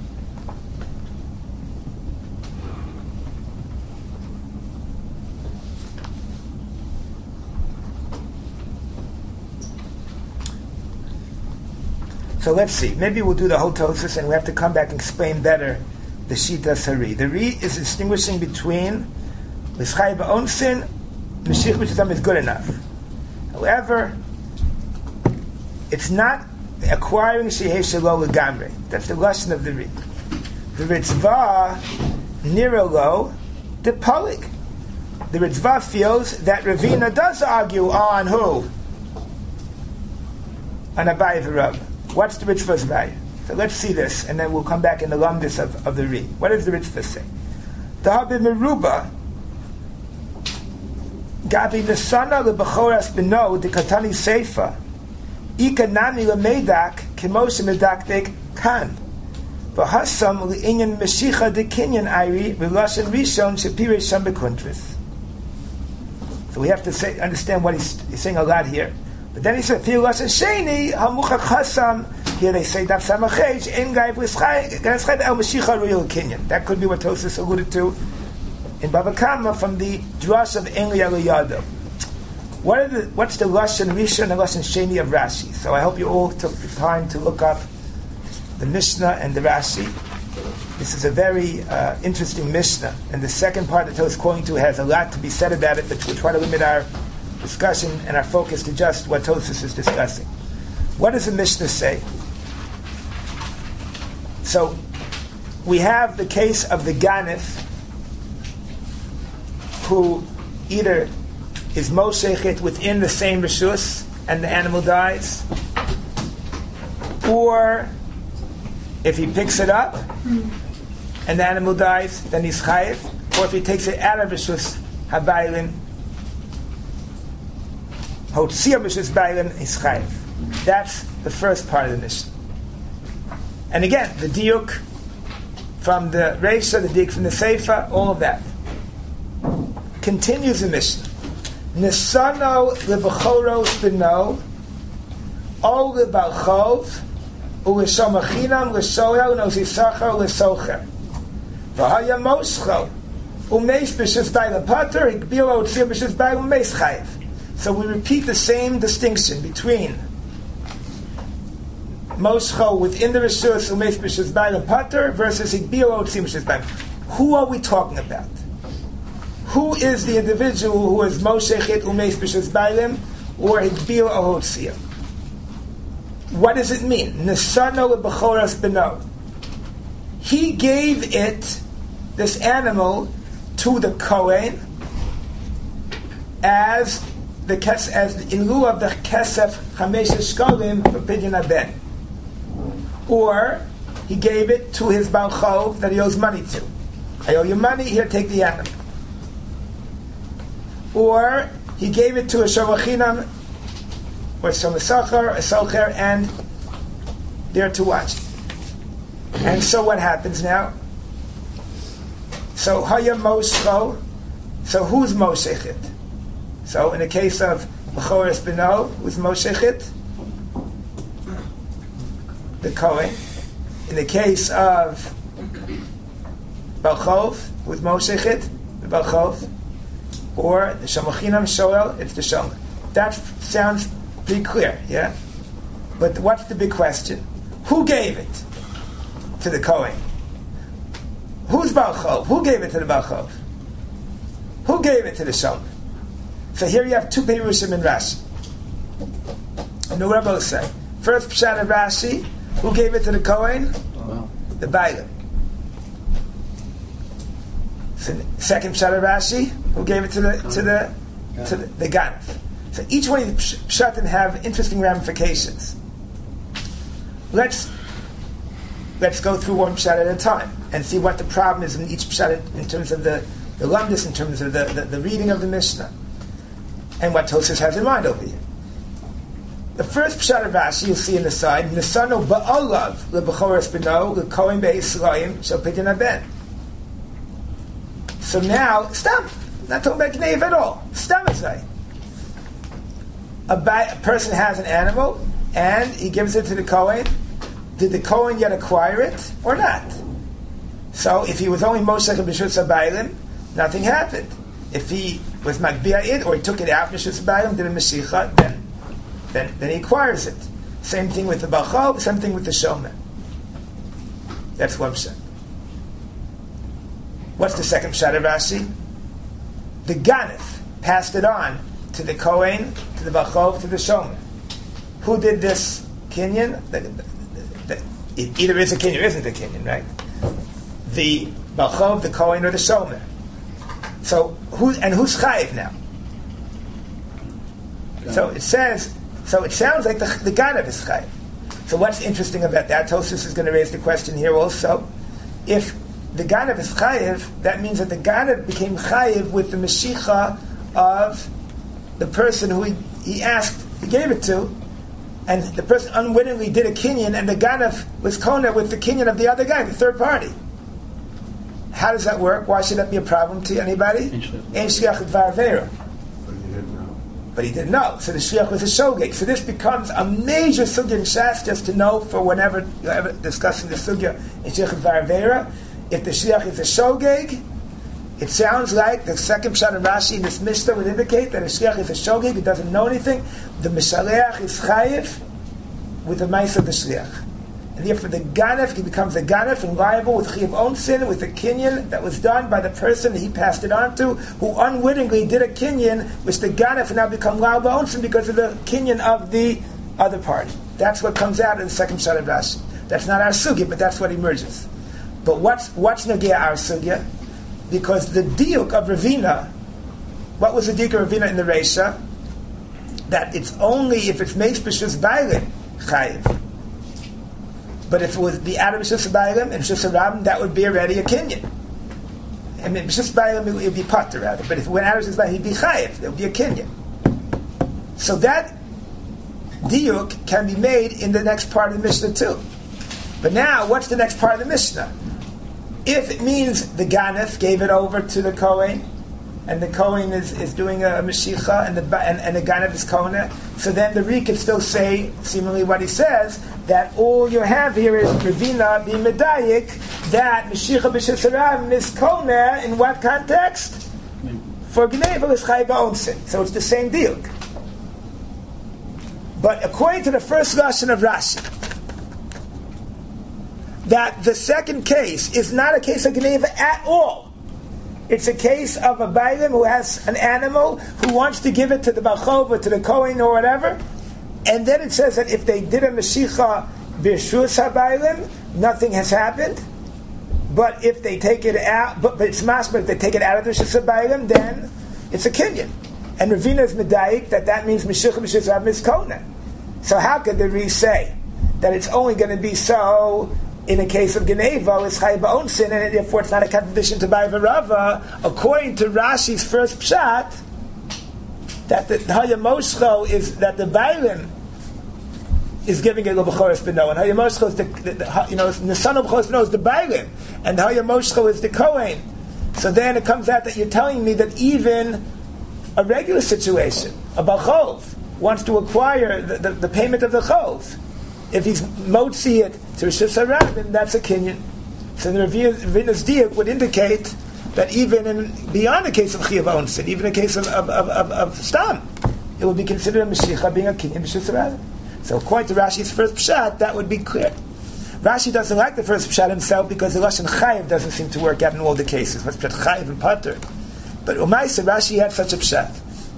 So let's see. Maybe we'll do the whole Tosfos, and we have to come back and explain better the Shita Sari. The Ri is distinguishing between L'schai ba'onsin, Mashiach b'shatam is good enough. However, it's not acquiring Shehei Shelo L'gamrei. That's the lesson of the Ri. The Ritzvah Nirolo the Polig. The Ritzvah feels that Ravina does argue on who? On Abaye v'Rav. What's the Ritzvah's value? So let's see this, and then we'll come back in the lumdis of, of the Ri. What does the Ritzvah say? Dahabi Meruba Gabi Nesana leBechoras Beno de Katani Seifa Ika Nami leMedak Kemoshe Medakdek Kan V'Hasam leInyan Meshicha de Kinyan Iri V'Lashan Rishon Shapirei Sham Bekuntris. So we have to say, understand what he's, he's saying a lot here. But then he said, "Fi Lashon Sheni Hamuchach Hasam." Here they say, "Daf Samachej in Gaiv L'Schai Gaiv El Mashicha Real Kinyan." That could be what Tosfos alluded to in Bava Kama from the drush of Enli Aliyado. What are the what's the Lashon Rishon and Lashon Sheni of Rashi? So I hope you all took the time to look up the Mishnah and the Rashi. This is a very uh, interesting Mishnah, and the second part that Tosfos is quoting to has a lot to be said about it, but we'll try to limit our discussion and our focus to just what Tosfos is discussing. What does the Mishnah say? So, we have the case of the Ganif, who either is moshechet within the same reshus and the animal dies, or if he picks it up and the animal dies, then he's chayiv, or if he takes it out of reshus habaylin, hotzia reshus baylin, he's chayiv. That's the first part of the Mishnah. And again, the diuk from the Reisha, the diuk from the Seifa, all of that. Continues the Mishnah. Nisano lebechoros beno, o lebalchov, u'leshomachinam l'shoel nozisachar l'socher. V'haya moscho, u'meish b'shus bayla pater, hikbilo u'tzir b'shus bayla u'meish chayiv. So we repeat the same distinction between Moscho within the Rishus Umesh B'Shus B'Aylam Pater versus Higbilo Otzim B'Shus B'Aylam. Who are we talking about? Who is the individual who is Moshechet Umesh B'Shus B'Aylam or Higbilo Otzim? What does it mean? Nesano B'Choras B'No. He gave it, this animal, to the Kohen as the kes, as in lieu of the Kesef Chamesh Shkolim for Pidyon Aben. Or he gave it to his Baal Chov that he owes money to. I owe you money, here, take the animal. Or he gave it to a Shavachinam or some Sachar, a Socher, and they're to watch. And so what happens now? So Haya Moscho, so who's Moshechet? So in the case of B'choras B'no, who's Moshechet? The Kohen. In the case of Balchov, with Moshechet, the Balchov, or the Shamachinam Shoel, it's the Shoel. That sounds pretty clear, yeah? But what's the big question? Who gave it to the Kohen? Who's Balchov? Who gave it to the Balchov? Who gave it to the Shoel? So here you have two Perushim in Rashi. And the Rebbe will say, first Pshat of Rashi, who gave it to the Kohen? Oh. The Bailam. So second Pshat of Rashi, who gave it to the to the yeah. to the, the Ganif. So each one of the Pshatim have interesting ramifications. Let's let's go through one Pshat at a time and see what the problem is in each Pshat in terms of the the lumdis, in terms of the, the, the reading of the Mishnah, and what Tosfos has in mind over here. The first Pshat of Rashi you'll see in the side, Nesano ba'olav lebechoras b'no lekohen be'Yisraelim shel pidyon haben. So now, stop. Not talking about Gneiv at all. Stop it, say. A, ba- a person has an animal, and he gives it to the Kohen, did the Kohen yet acquire it or not? So if he was only Moshech and B'Shus HaBailim, nothing happened. If he was Magbiah it, or he took it out, B'Shus HaBailim, did a Meshicha, then, then, then he acquires it. Same thing with the Bachov, same thing with the Shomer. That's one pshat. What's the second pshat of Rashi? The Ganef passed it on to the Kohen, to the Bachov, to the Shomer. Who did this Kinyan? The, the, the, it either is a Kinyan or isn't a Kinyan, right? The Bachov, the Kohen, or the Shomer. So, who, and who's Chayiv now? So it says, so it sounds like the, the Ganef is Chayiv. So what's interesting about that? Tosfos is going to raise the question here also. If the Ganef is Chayiv, that means that the Ganef became Chayiv with the Meshicha of the person who he, he asked, he gave it to, and the person unwittingly did a Kinyan, and the Ganef was Kona with the Kinyan of the other guy, the third party. How does that work? Why should that be a problem to anybody? Ein shliach dvar avera. But he didn't know. So the shliach was a shogeg. So this becomes a major sugya in Shas, just to know for whenever you're ever discussing the sugya in shliach dvar avera. If the shliach is a shogeg, it sounds like the second pshat of Rashi in this Mishnah would indicate that a shliach is a shogeg, he doesn't know anything. The mishaleach is chayiv with the ma'is of the shliach. And therefore the ganef, he becomes a ganef and liable with chiyav own sin, with a kinyan that was done by the person he passed it on to, who unwittingly did a kinyan, which the ganef now become liable own sin because of the kinyan of the other party. That's what comes out in the second shot of Rashi. That's not our sugya, but that's what emerges. But what's what's nagia our sugya? Because the diuk of Ravina, what was the diuk of Ravina in the Reisha? That it's only if it's meis b'shus bailim chayiv. But if it was the out of b'shus bailim and b'shus rabim, that would be already a kinyan. I mean, b'shus bailim it would be pater rather. But if it went out of b'shus bailim, he'd be chayiv. It would be a kinyan. So that diuk can be made in the next part of the Mishnah too. But now, what's the next part of the Mishnah? If it means the Ganef gave it over to the Kohen, and the Kohen is, is doing a, a Meshicha, and the and, and the Ganef is Kona, so then the Ri can still say, seemingly what he says, that all you have here is Ravina being Medayik, that Meshicha b'Shus HaRabim is Kona, in what context? For Gneva is Chai Ba'onsin. So it's the same deal. But according to the first lesson of Rashi, that the second case is not a case of Geneva at all. It's a case of a Bailim who has an animal who wants to give it to the Bachov or to the Kohen or whatever, and then it says that if they did a Meshicha B'Shus HaBailim, nothing has happened. But if they take it out, but, but it's masber, if they take it out of the B'Shus HaBailim, then it's a Kinyan. And Ravina is Medayik that that means Meshicha B'Shus HaBailim is Kona. So how could the Ri say that it's only going to be so in a case of Geneva, it's Chai Ba'on sin, and therefore it's not a contradiction to Bai V'Rava, according to Rashi's first pshat, that the Haya Moshcho is, that the Bailim is giving it L'B'choros B'no, and Haya Moshcho is the, the, the, you know, the son of B'choros B'no is the Bailim, and Haya Moshcho is the Kohen. So then it comes out that you're telling me that even a regular situation, a B'chov, wants to acquire the, the, the payment of the Chov. If he's motzi it to Rishus HaRabim, that's a kinyan. So the Ravina's diuk would indicate that even in, beyond the case of Chiyav Onsin, even in the case of, of, of, of, of Stam, it would be considered a Mashiach being a kinyan Rishus HaRabim. So according to Rashi's first pshat, that would be clear. Rashi doesn't like the first pshat himself because the Lashon Chayiv doesn't seem to work out in all the cases. What's pshat Chayiv and Pater? But Umayse, Rashi had such a pshat.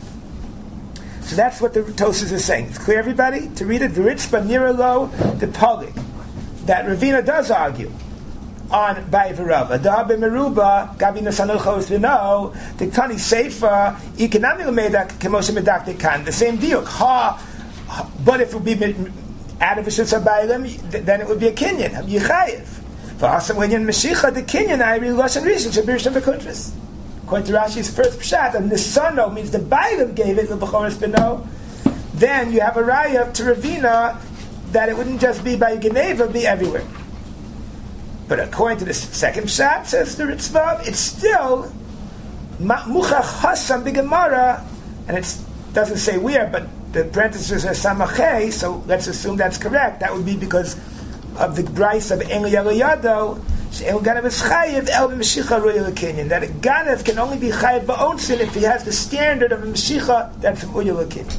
So that's what the Tosfos is saying. It's clear, everybody? To read it, V'ritzpa niralo the Pali. That Ravina does argue on Bai V'Rava. Da b'meruba, gabi nasanolchos v'no, the Tani Seifa, economical medak, kemoshe medak dekan. The same diuk. Ha, but if it would be out of Rishus HaBailim, then it would be a kinyan, yichayev. V'asam when you're Meshicha, the kinyan, I really Lashon Rishon, shabir shem b'kuntris. According to Rashi's first pshat, and Nisano means the Bailim gave it, the B'choros B'no, then you have a raya to Ravina that it wouldn't just be by Geneva, be everywhere. But according to the second pshat, says the Ritzvah, it's still Muchach Hasam B'Gemara, and it doesn't say where, but the parenthesis says Samachei, so let's assume that's correct. That would be because of the Bryce of Ein Yalayado, She'el Ganav is Chayiv El B'Mashicha Ruya L'Kinyan, that a Ganav can only be Chayiv Ba'onsin if he has the standard of a Mashicha that's from Ruya L'Kinyan.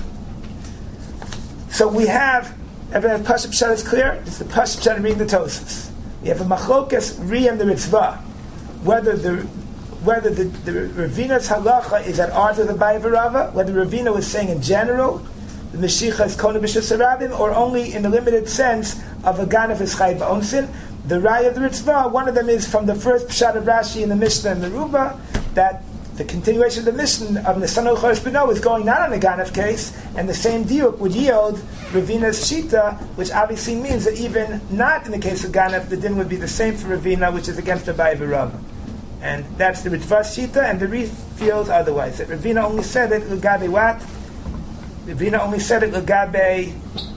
So we have, everyone Pashup Pshat is clear? It's the Pashup Pshat reading the Tosfos. We have a Machlokas Ri and the Ritzvah, whether the whether the, the Ravina's halacha is at odds with the Abaye v'Rava, whether Ravina was saying in general the Mashicha is Kona B'Shus Harabim, or only in the limited sense of a Ganav is Chayiv Ba'onsin. The Raya of the Ritzvah, one of them is from the first Pshat of Rashi in the Mishnah and the Ruba, that the continuation of the Mishnah of Nesano Choresh B'no is going not on a Ganav case, and the same diuk would yield Ravina's Shita, which obviously means that even not in the case of Ganav, the din would be the same for Ravina, which is against the Abaye v'Rava. And that's the Ritzvah Shita, and the Rif feels otherwise. That Ravina only said it L'gabe what? Ravina only said it L'gabe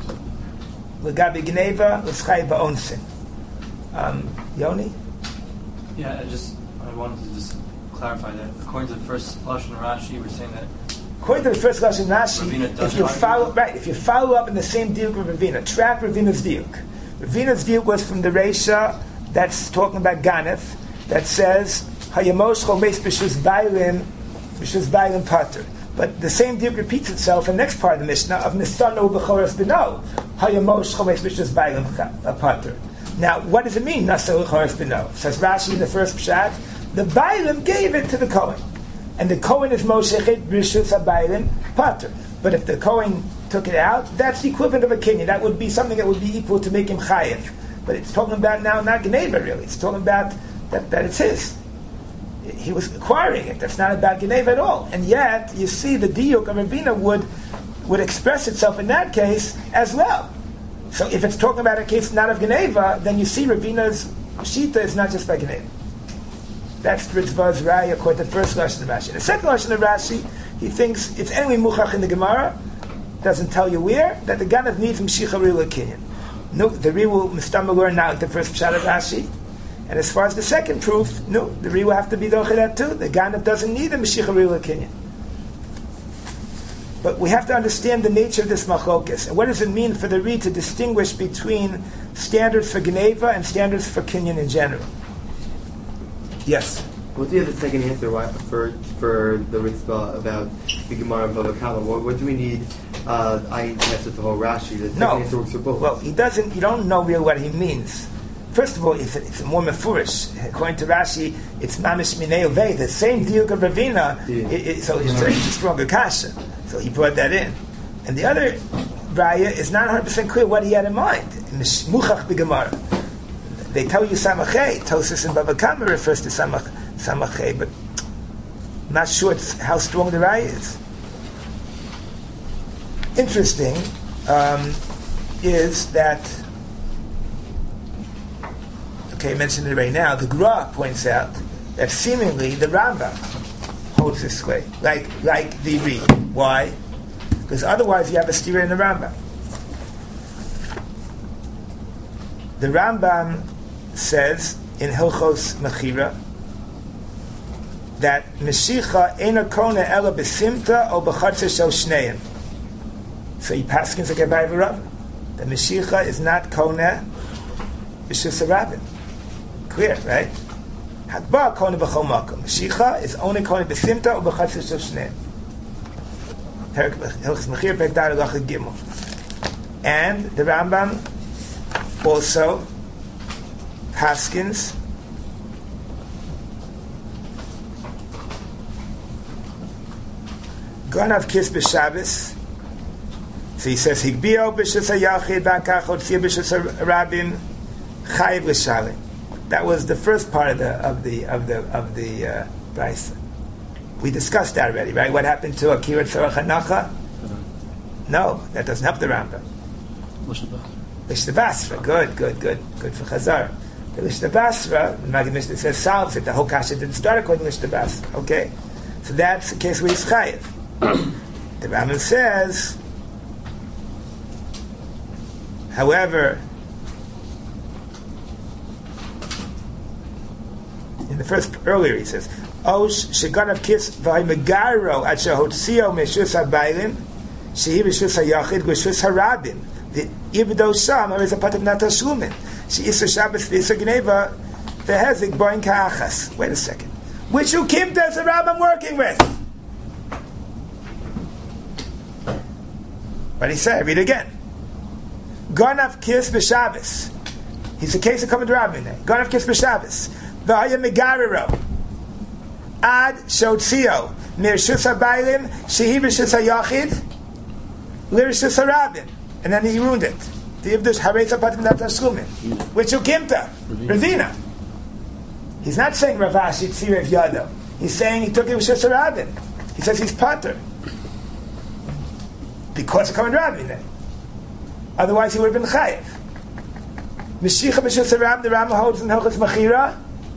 L'gabe Gneva L'schai Ba'onsin. Um, Yoni? Yeah, I just I wanted to just clarify that according to the first Lashon Rashi, we're saying that according to the first Lashon Rashi, if you follow right, if you follow up in the same diuk of Ravina, track Ravina's diuk. Ravina's diuk was from the Reisha that's talking about Ganav, that says Hayamosh Chomeis B'Shus Bailim B'Shus Bailim Pater. But the same diuk repeats itself in the next part of the Mishnah of Nistano B'Choras B'no Hayamosh Chomeis B'Shus Bailim Pater. Now, what does it mean? Nasa L'Choras B'no. Says Rashi in the first Pshat, the Bailim gave it to the Kohen, and the Kohen is Moshechet B'Shus HaBailim Pater. But if the Kohen took it out, that's the equivalent of a kinyan. That would be something that would be equal to make him chayiv. But it's talking about now not Geneva really. It's talking about that, that it's his. He was acquiring it. That's not about Geneva at all. And yet, you see the diuk of Ravina would would express itself in that case as well. So if it's talking about a case not of Geneva, then you see Ravina's Shita is not just by Geneva. That's Ritzvah's Raya according to the first Lashon of Rashi. The second Lashon of Rashi, he thinks it's anyway Muchach in the Gemara, doesn't tell you where, that the Ganav needs Mashicha Ruya L'Kinyan. No, the Ri will Mistamah now at the first Pshat of Rashi. And as far as the second proof, no, the Ri will have to be Dochedat too. The Ganav doesn't need a Mashicha Ruya L'Kinyan. But we have to understand the nature of this machlokas. And what does it mean for the Ri to distinguish between standards for Geneva and standards for Kinyan in general? Yes? What's the other second answer why, for for the Ritzvah about the Gemara and Bava Kama? What, what do we need? Uh, I answer the whole Rashi. The second no. answer works for both. Well, he doesn't. You don't know really what he means. First of all, it's, a, it's a more mefurish. According to Rashi, it's mamish minei uvei, the same diuk of Ravina. Yeah. It, it, so it's, it's a stronger kasha. So he brought that in. And the other raya is not one hundred percent clear what he had in mind. Muchach b'Gemara. They tell you samachei. Tosas and Bava Kama refers to samach, samachei, but I'm not sure it's how strong the raya is. Interesting um, is that. Okay, I mentioned it right now. The Gra points out that seemingly the Rambam holds this way, like like the Ri. Why? Because otherwise you have a stira in the Rambam. The Rambam says in Hilchos Mechira that Meshicha eina kona ela besimta or b'chatzer shel shneim. So he paskins like Abaye v'Rava. The Meshicha is not kona b'shus harabim. Clear, right? Hakba kona b'chol makom. Meshicha is only kona besimta or b'chatzer shel shneim. Hilchos Mechira Perek Daled Halacha Gimel. And the Rambam also paskins Ganav Kis b'Shabbos. So he says Higbio b'Shus HaYachid B'Akach Hotzia B'Shus HaRabim Chayiv L'Shalim. That was the first part of the of the of the of the uh, Brisa. We discussed that already, right? What happened to Akira Tzorach Hanacha? No, that doesn't help the Rambam. Lishna Basra, good, good, good, good for Chazar. The Lishna Basra, the Maggid Mishnah says solves it. The whole kasha didn't start according to Lishna Basra. Okay, so that's the case where he's chayiv. The Rambam says, however, in the first earlier he says, Osh sheganav kis v'haymegaro at shehotzio meshus habaylim shehi b'shus hayachid b'shus harabim. The Ibdo Sham is a part of Natashlumin. she Isser Shabbos v'Isser Geneva v'Hezik Boin Ka'achas. Wait a second. Which Ukimta is the Rabbi I'm working with? What did he say? Read it again. Ganav Kis b'Shabbos. He's a case of coming to Rabbi now. Ganav Kis b'Shabbos. V'Haya Megariro. Ad Shotzio. Mir Shus HaBailim. Shehi B'Shus HaYachid. Lir Shus HaRabin. And then he ruined it. The Yivdush Haretz HaPatim Nat HaSchumin. Which Ukimta? Ravina. He's not saying Ravashi Tzirev Yado. He's saying he took it with Shus HaRabin. He says he's Pater. Because of coming Rabbi then. Otherwise he would have been Chayiv. Meshicha B'Shus HaRabin, the Rambam holds in Hilchos Mechira.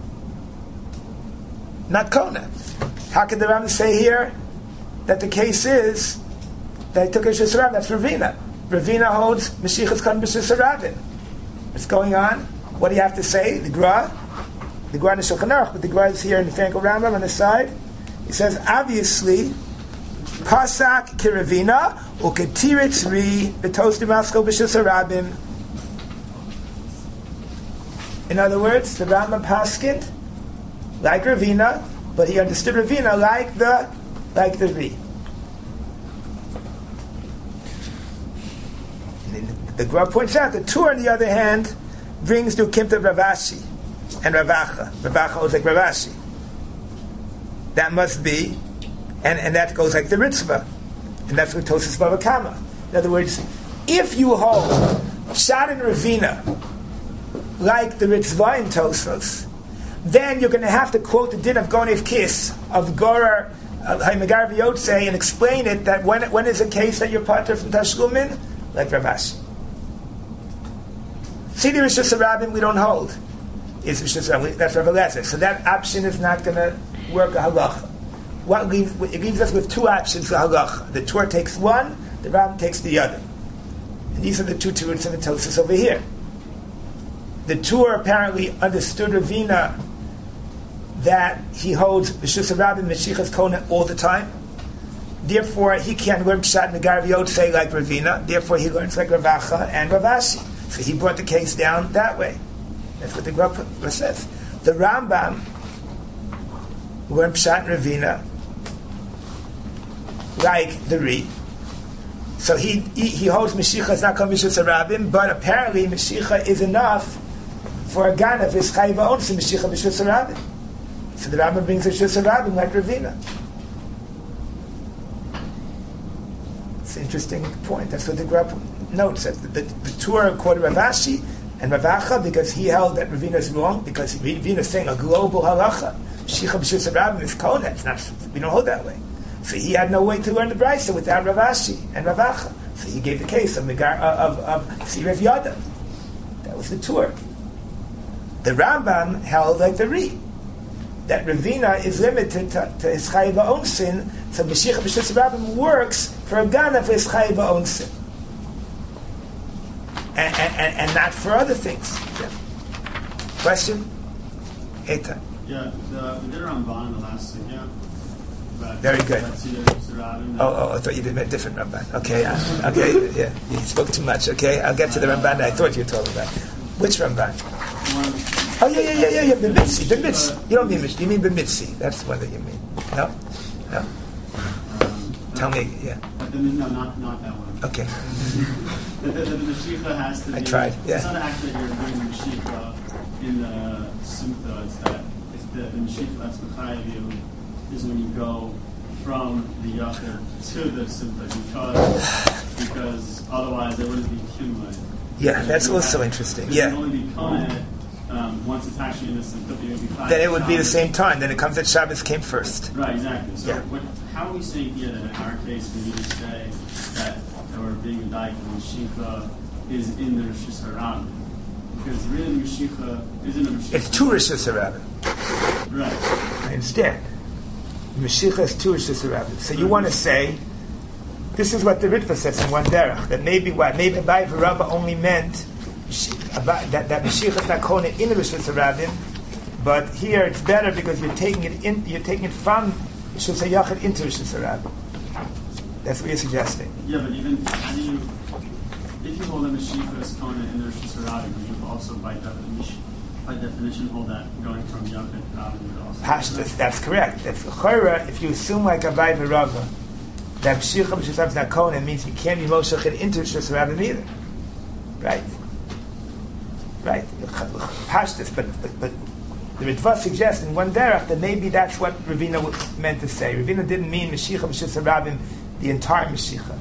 Not Kona. How can the Rambam say here that the case is that he took it with Shus HaRabin? That's Ravina. Ravina holds Meshicha's Kona B'Shus HaRabin. What's going on? What do you have to say? The Gra? The Gra in the Shulchan Aruch, but the Gra is here in the Frankel Rambam on the side. He says, obviously, Pasak Kiravina, Uketiritz Ri, Betos Demasko B'Shus HaRabim. In other words, the Rambam paskined like Ravina, but he understood Ravina like the like the Ri. The Gra points out the Tur, on the other hand, brings to Kimta Ravashi and Ravacha. Ravacha was like Ravashi. That must be, and, and that goes like the Ritzvah. And that's what Tosas Bava Kama. In other words, if you hold Shad and Ravina like the Ritzvah in Tosfos, then you're going to have to quote the din of Gonev Kis, of Gorer, Haimegar V'Yotze, and explain it that when when is a case that you're Pater from Tashlumin? Like Ravashi. Sidi Rishus HaRabim we don't hold. Is Rishus HaRabim, that's Rav Eliezer. So that option is not going to work a halacha. What leaves, it leaves us with two options for halacha. The Torah takes one, the Rambam takes the other. And these are the two Turas and the Tosas over here. The Torah apparently understood Ravina that he holds Rishus HaRabim Meshichas Kona all the time. Therefore, he can't learn Pshat Megar V'Yotze like Ravina. Therefore, he learns like Ravacha and Ravashi. So he brought the case down that way. That's what the Gemara says. The Rambam learned Pshat and Ravina like the Ri. So he he, he holds Meshicha is not called Rishus HaRabim, but apparently Meshicha is enough for a Ganav is Chayiv Onsim Meshicha Rishus HaRabim. So the Rambam brings Rishus HaRabim like Ravina. It's an interesting point. That's what the Gemara notes. That the, the, the Torah quoted Ravashi and Ravacha because he held that Ravina is wrong, because Ravina is saying a global halacha. Meshicha B'Shus HaRabim is Kona. It's not, we don't hold that way. So he had no way to learn the Brisa without Ravashi and Ravacha. So he gave the case of Megar, of, of, of Sirev Yada. That was the Torah. The Rambam held like the Ri, that Ravina is limited to, to his Chayiv Onsin, so Meshicha B'Shus HaRabim works for a Gana for his Chayiv Onsin. And, and, and not for other things. Yeah. Question? Eta. Yeah, the, we did a Ramban in the last sugya. Very good. Oh, oh, I thought you did a different Ramban. Okay, uh, okay, yeah, you spoke too much. Okay, I'll get to the Ramban that I thought you were talking about. Which Ramban? Oh, yeah, yeah, yeah, yeah, yeah, B'mitzi, B'mitzi. You don't mean Mitzi, you mean B'mitzi. That's the one that you mean. No? No. Um, Tell me, yeah. No, not, not that one. Okay. the, the, the, the Meshicha has to be... I tried, yeah. It's not actually you're doing the Meshicha in the Simcha, it's that it's the, the Meshicha that's Mechayev you is when you go from the Yachid to the Simcha, because, because otherwise there wouldn't be Kimla. Yeah, that's also have, interesting. Yeah. It would only be Konet um, once it's actually in the Simcha, it would be five. Then it would Shabbos. Be the same time. Then it comes that Shabbos came first. Right, exactly. So yeah. what, how are we saying here that in our case we need to say that or being a daik and Meshicha is in the Rishus HaRabim? Because really Meshicha isn't a Meshicha. It's two Rishus HaRabim. Right. I understand. Meshicha is two Rishus HaRabim. So you want to say, this is what the Ritva says in one derech, that maybe what? Maybe Abai V'Rabba only meant about, that, that Meshicha is not calling it in the Rishus HaRabim, but here it's better because you're taking it in, you're taking it from Rishus HaYachid into Rishus HaRabim. That's what you're suggesting. Yeah, but even how do you, if you hold a Meshicha is calling it in the Rishus HaRabim, you Mashiach also by definition, by definition hold that going from Yachid to Rabin would also. Pashtus, that's correct. That's Chayra, if you assume like Abai v'Rava, that Mashiach B'Shus Rabin is not Kohen, means you can't be Moshech into Shus Rabin either. Right? Right? Pashtus, but, but, but the Ritva suggests in one derech that maybe that's what Ravina meant to say. Ravina didn't mean Mashiach B'Shus Rabin, the entire Mashiach.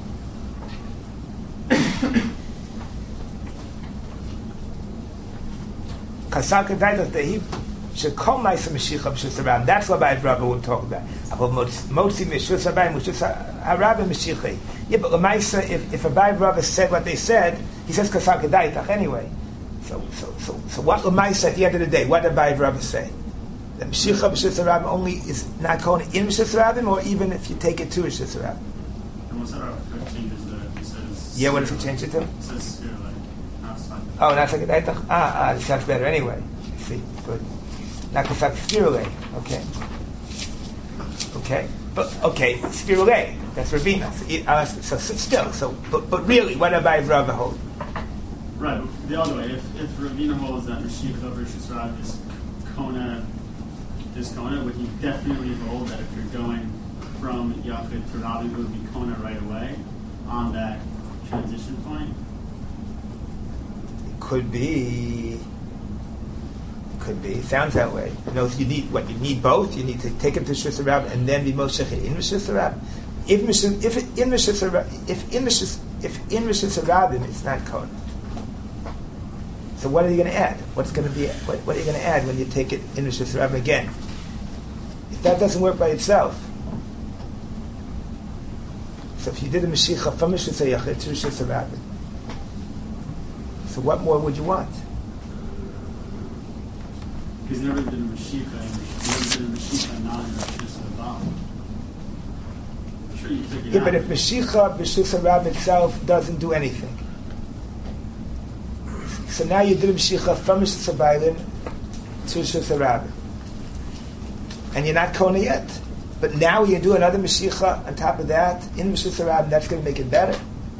Kasaka Daidach Dehi should call Maisa Mashiach B'Shus Rabin. That's what Abai Rabba would talk about. About Motzi Mishus Rabin, Mishus Harabin Mashiach. Yeah, but Lamaisa, if if Abai Rabba said what they said, he says Kasaka Daidach anyway. So, so, so, so what Lamaisa at the end of the day? What did Abai Rabba say? That Mashiach B'Shus Rabin only is not calling in Mishus Rabin, or even if you take it to Mishus Rabin. And what's that? Changes the he says. Yeah, what does it change it to? It says here like outside. Oh, not like that. Ah, ah, this sounds better anyway. I see, good. Not like spirule. Okay. Okay, but okay, spirule. That's Ravina. So, uh, so, so still, so but but really, what did Abai Rabba hold? Right, the other way. If if Ravina holds that Mashiach versus Rav is Kona, is Kona, would he definitely hold that if you're going from Yachid to Rabin, it would be Kona right away on that transition point? Could be. Could be. Sounds that way. You know, you need what? You need both. You need to take him to Shus Rabin and then be Moshech in Shus Rabin. If if in Shus Rabin, if in Shus if in Shus Rabin, it's not Kona. So what are you going to add? What's going to be? What, what are you going to add when you take it in Shus Rabin again? If that doesn't work by itself, so if you did a Mashiach from Shus Yachid to Shus Rabin, so what more would you want? He's never been a Mashiach, and he's never been a Mashiach not in Shus Rabin. I'm sure you took it Yeah, out. but if Mashiach B'Shus Rabin itself doesn't do anything, so now you did a Mashiach from Shus Rabin to Shus Rabin, and you're not Kona yet. But now you do another Mashiach on top of that in Shus Rabin. That's going to make it better.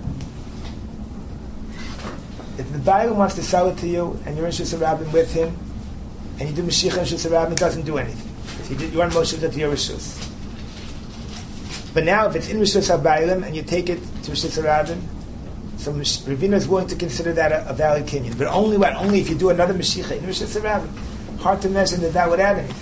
If the Bible wants to sell it to you and you're in Shus Rabin with him, and you do Mashiach in Shus Rabin, it doesn't do anything. If you, did, you want Moshe to your Rishus. But now, if it's in Rishus HaBailim and you take it to Shus Rabin, so Ravina is willing to consider that a, a valid kinyan. But only what? Only if you do another Mashiach in Rishus HaRabin. Hard to imagine that that would add anything.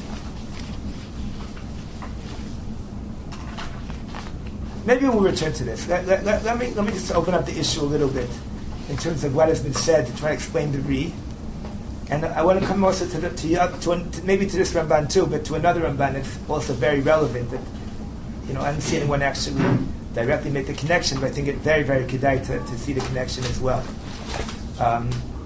Maybe we'll return to this. Let, let, let, let me let me just open up the issue a little bit in terms of what has been said to try to explain the Ri. And I want to come also to, the, to, to, to maybe to this Ramban too, but to another Ramban that's also very relevant. That, you know, I didn't see anyone actually directly make the connection, but I think it's very, very kedai to, to see the connection as well. Um,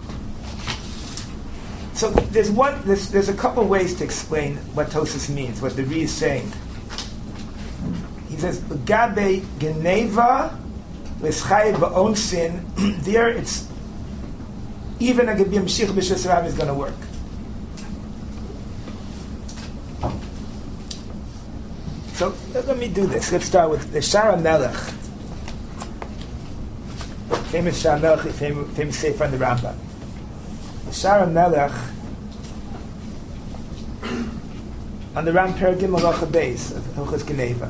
so there's one, there's, there's a couple ways to explain what Tosfos means, what the Ri is saying. He says, "Gabe geneva l'schayv ba'onsin." There, it's even a Gebim Mashiach B'Shus Rabin is going to work. So let me do this. Let's start with the Shara Melech, famous Shara Melech, famous, famous sefer on the Rambam. The Shara Melech on the Ram Perigim Malacha Beis of Hilchos Geneva.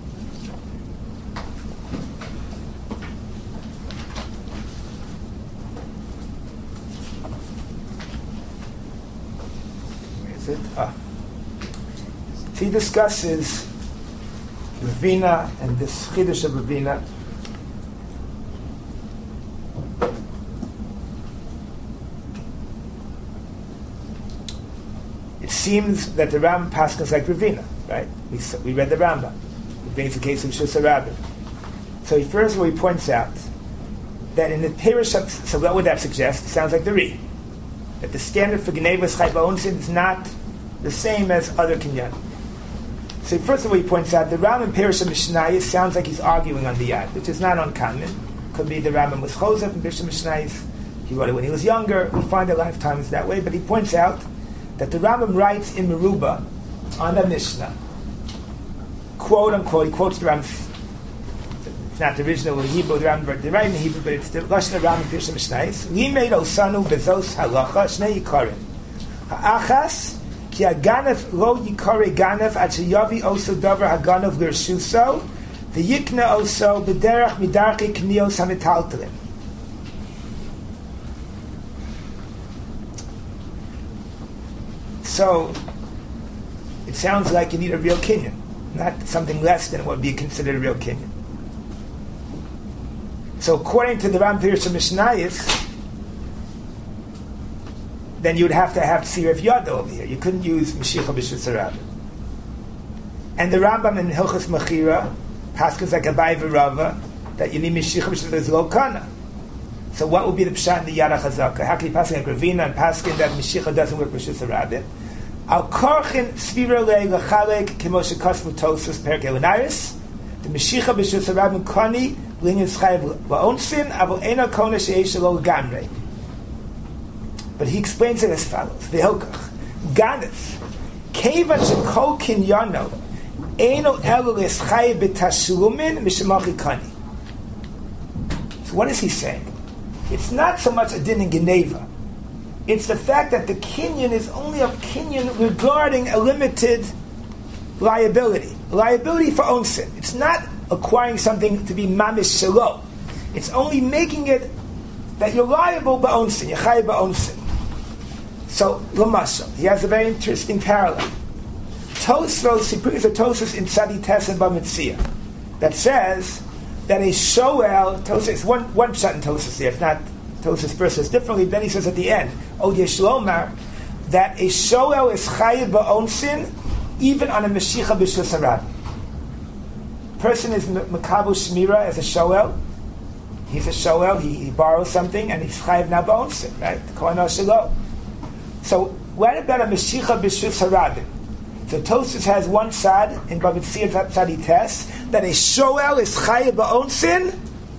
Where is it? Ah. He discusses Ravina and this Chiddush of Ravina. It seems that the Ram paskins like Ravina, right? We we read the Rambam. It brings the case of Shus HaRabin. So he, first of all, he points out that in the Pirish of, so what would that suggest? It sounds like the Ri. That the standard for Genevas Chai Ba'onsin is not the same as other Kinyan. So first of all, he points out the Ram in Pirish Mishnayos sounds like he's arguing on the Yad, which is not uncommon. Could be the Rambam was Chosef in Pirish Mishnayos. He wrote it when he was younger. We find a lot of times that way. But he points out that the Rambam writes in Meruba on the Mishnah, quote unquote, he quotes the Rambam It's not the original Hebrew, the Rambam, the right in Hebrew, but it's the Lashon of Rambam Pirsha Mishnayos. Limeid osanu bezos halacha shnei yikarim. Ha'achas ki haganav lo yikare ganav ad sheyavi oso davar haganav l'rshuso v'yikna oso b'derech midarchei knios hamitaltelim. So it sounds like you need a real kinyan, not something less than what would be considered a real kinyan. So according to the Rambam Pirsha Mishnayos, then you would have to have Tziref Yad over here. You couldn't use Mashicha B'Shus HaRabim. And the Rambam in Hilchos Mechira paskins like Abai v'Rava that you need Mashicha B'Shus Lo Kana. So what would be the pshat in the Yad HaChazaka? How can you paskin like Ravina and paskin that Mashicha doesn't work B'Shus HaRabim? Al Korchin Svira Le L'Chalek K'Moshe Kosmu Tosus Perek Elinaris the Mashicha B'Shus HaRabim Kani L'Inyan S'chayev L'Onsin Avol Eino Kona She'esh Lo L'Gamrei. But he explains it as follows: the Hilkach Ganef Keva Shekol Kinyano Eino Elo L'Schayev B'Tashlumin Mishamachi Kani. So what is he saying? It's not so much a din in Geneva. It's the fact that the kinyan is only a kinyan regarding a limited liability. Liability for own sin. It's not acquiring something to be mamish shelo. It's only making it that you're liable by own sin. You're chayav by own sin. So, Lamashal, he has a very interesting parallel. Tosfos, he brings a Tosfos in Tzadi Tesen B'Mitzia that says that a shoel, Tosfos, one, one pshat in Tosfos here, if not Tosfos first says differently, then he says at the end, Od Yeshlomar, that a shoel is chayiv ba'on sin, even on a Mashicha B'Shus HaRabim. Person is Makabu Shmira as a shoel, he's a shoel, he, he borrows something, and he's chayiv now ba'on sin, right? Kohen Shelo. So, what about a Mashicha B'Shus HaRabim? So Tosfos has one side in Bamitzia Tzadi Tes that a shoel is chayiv ba'on sin,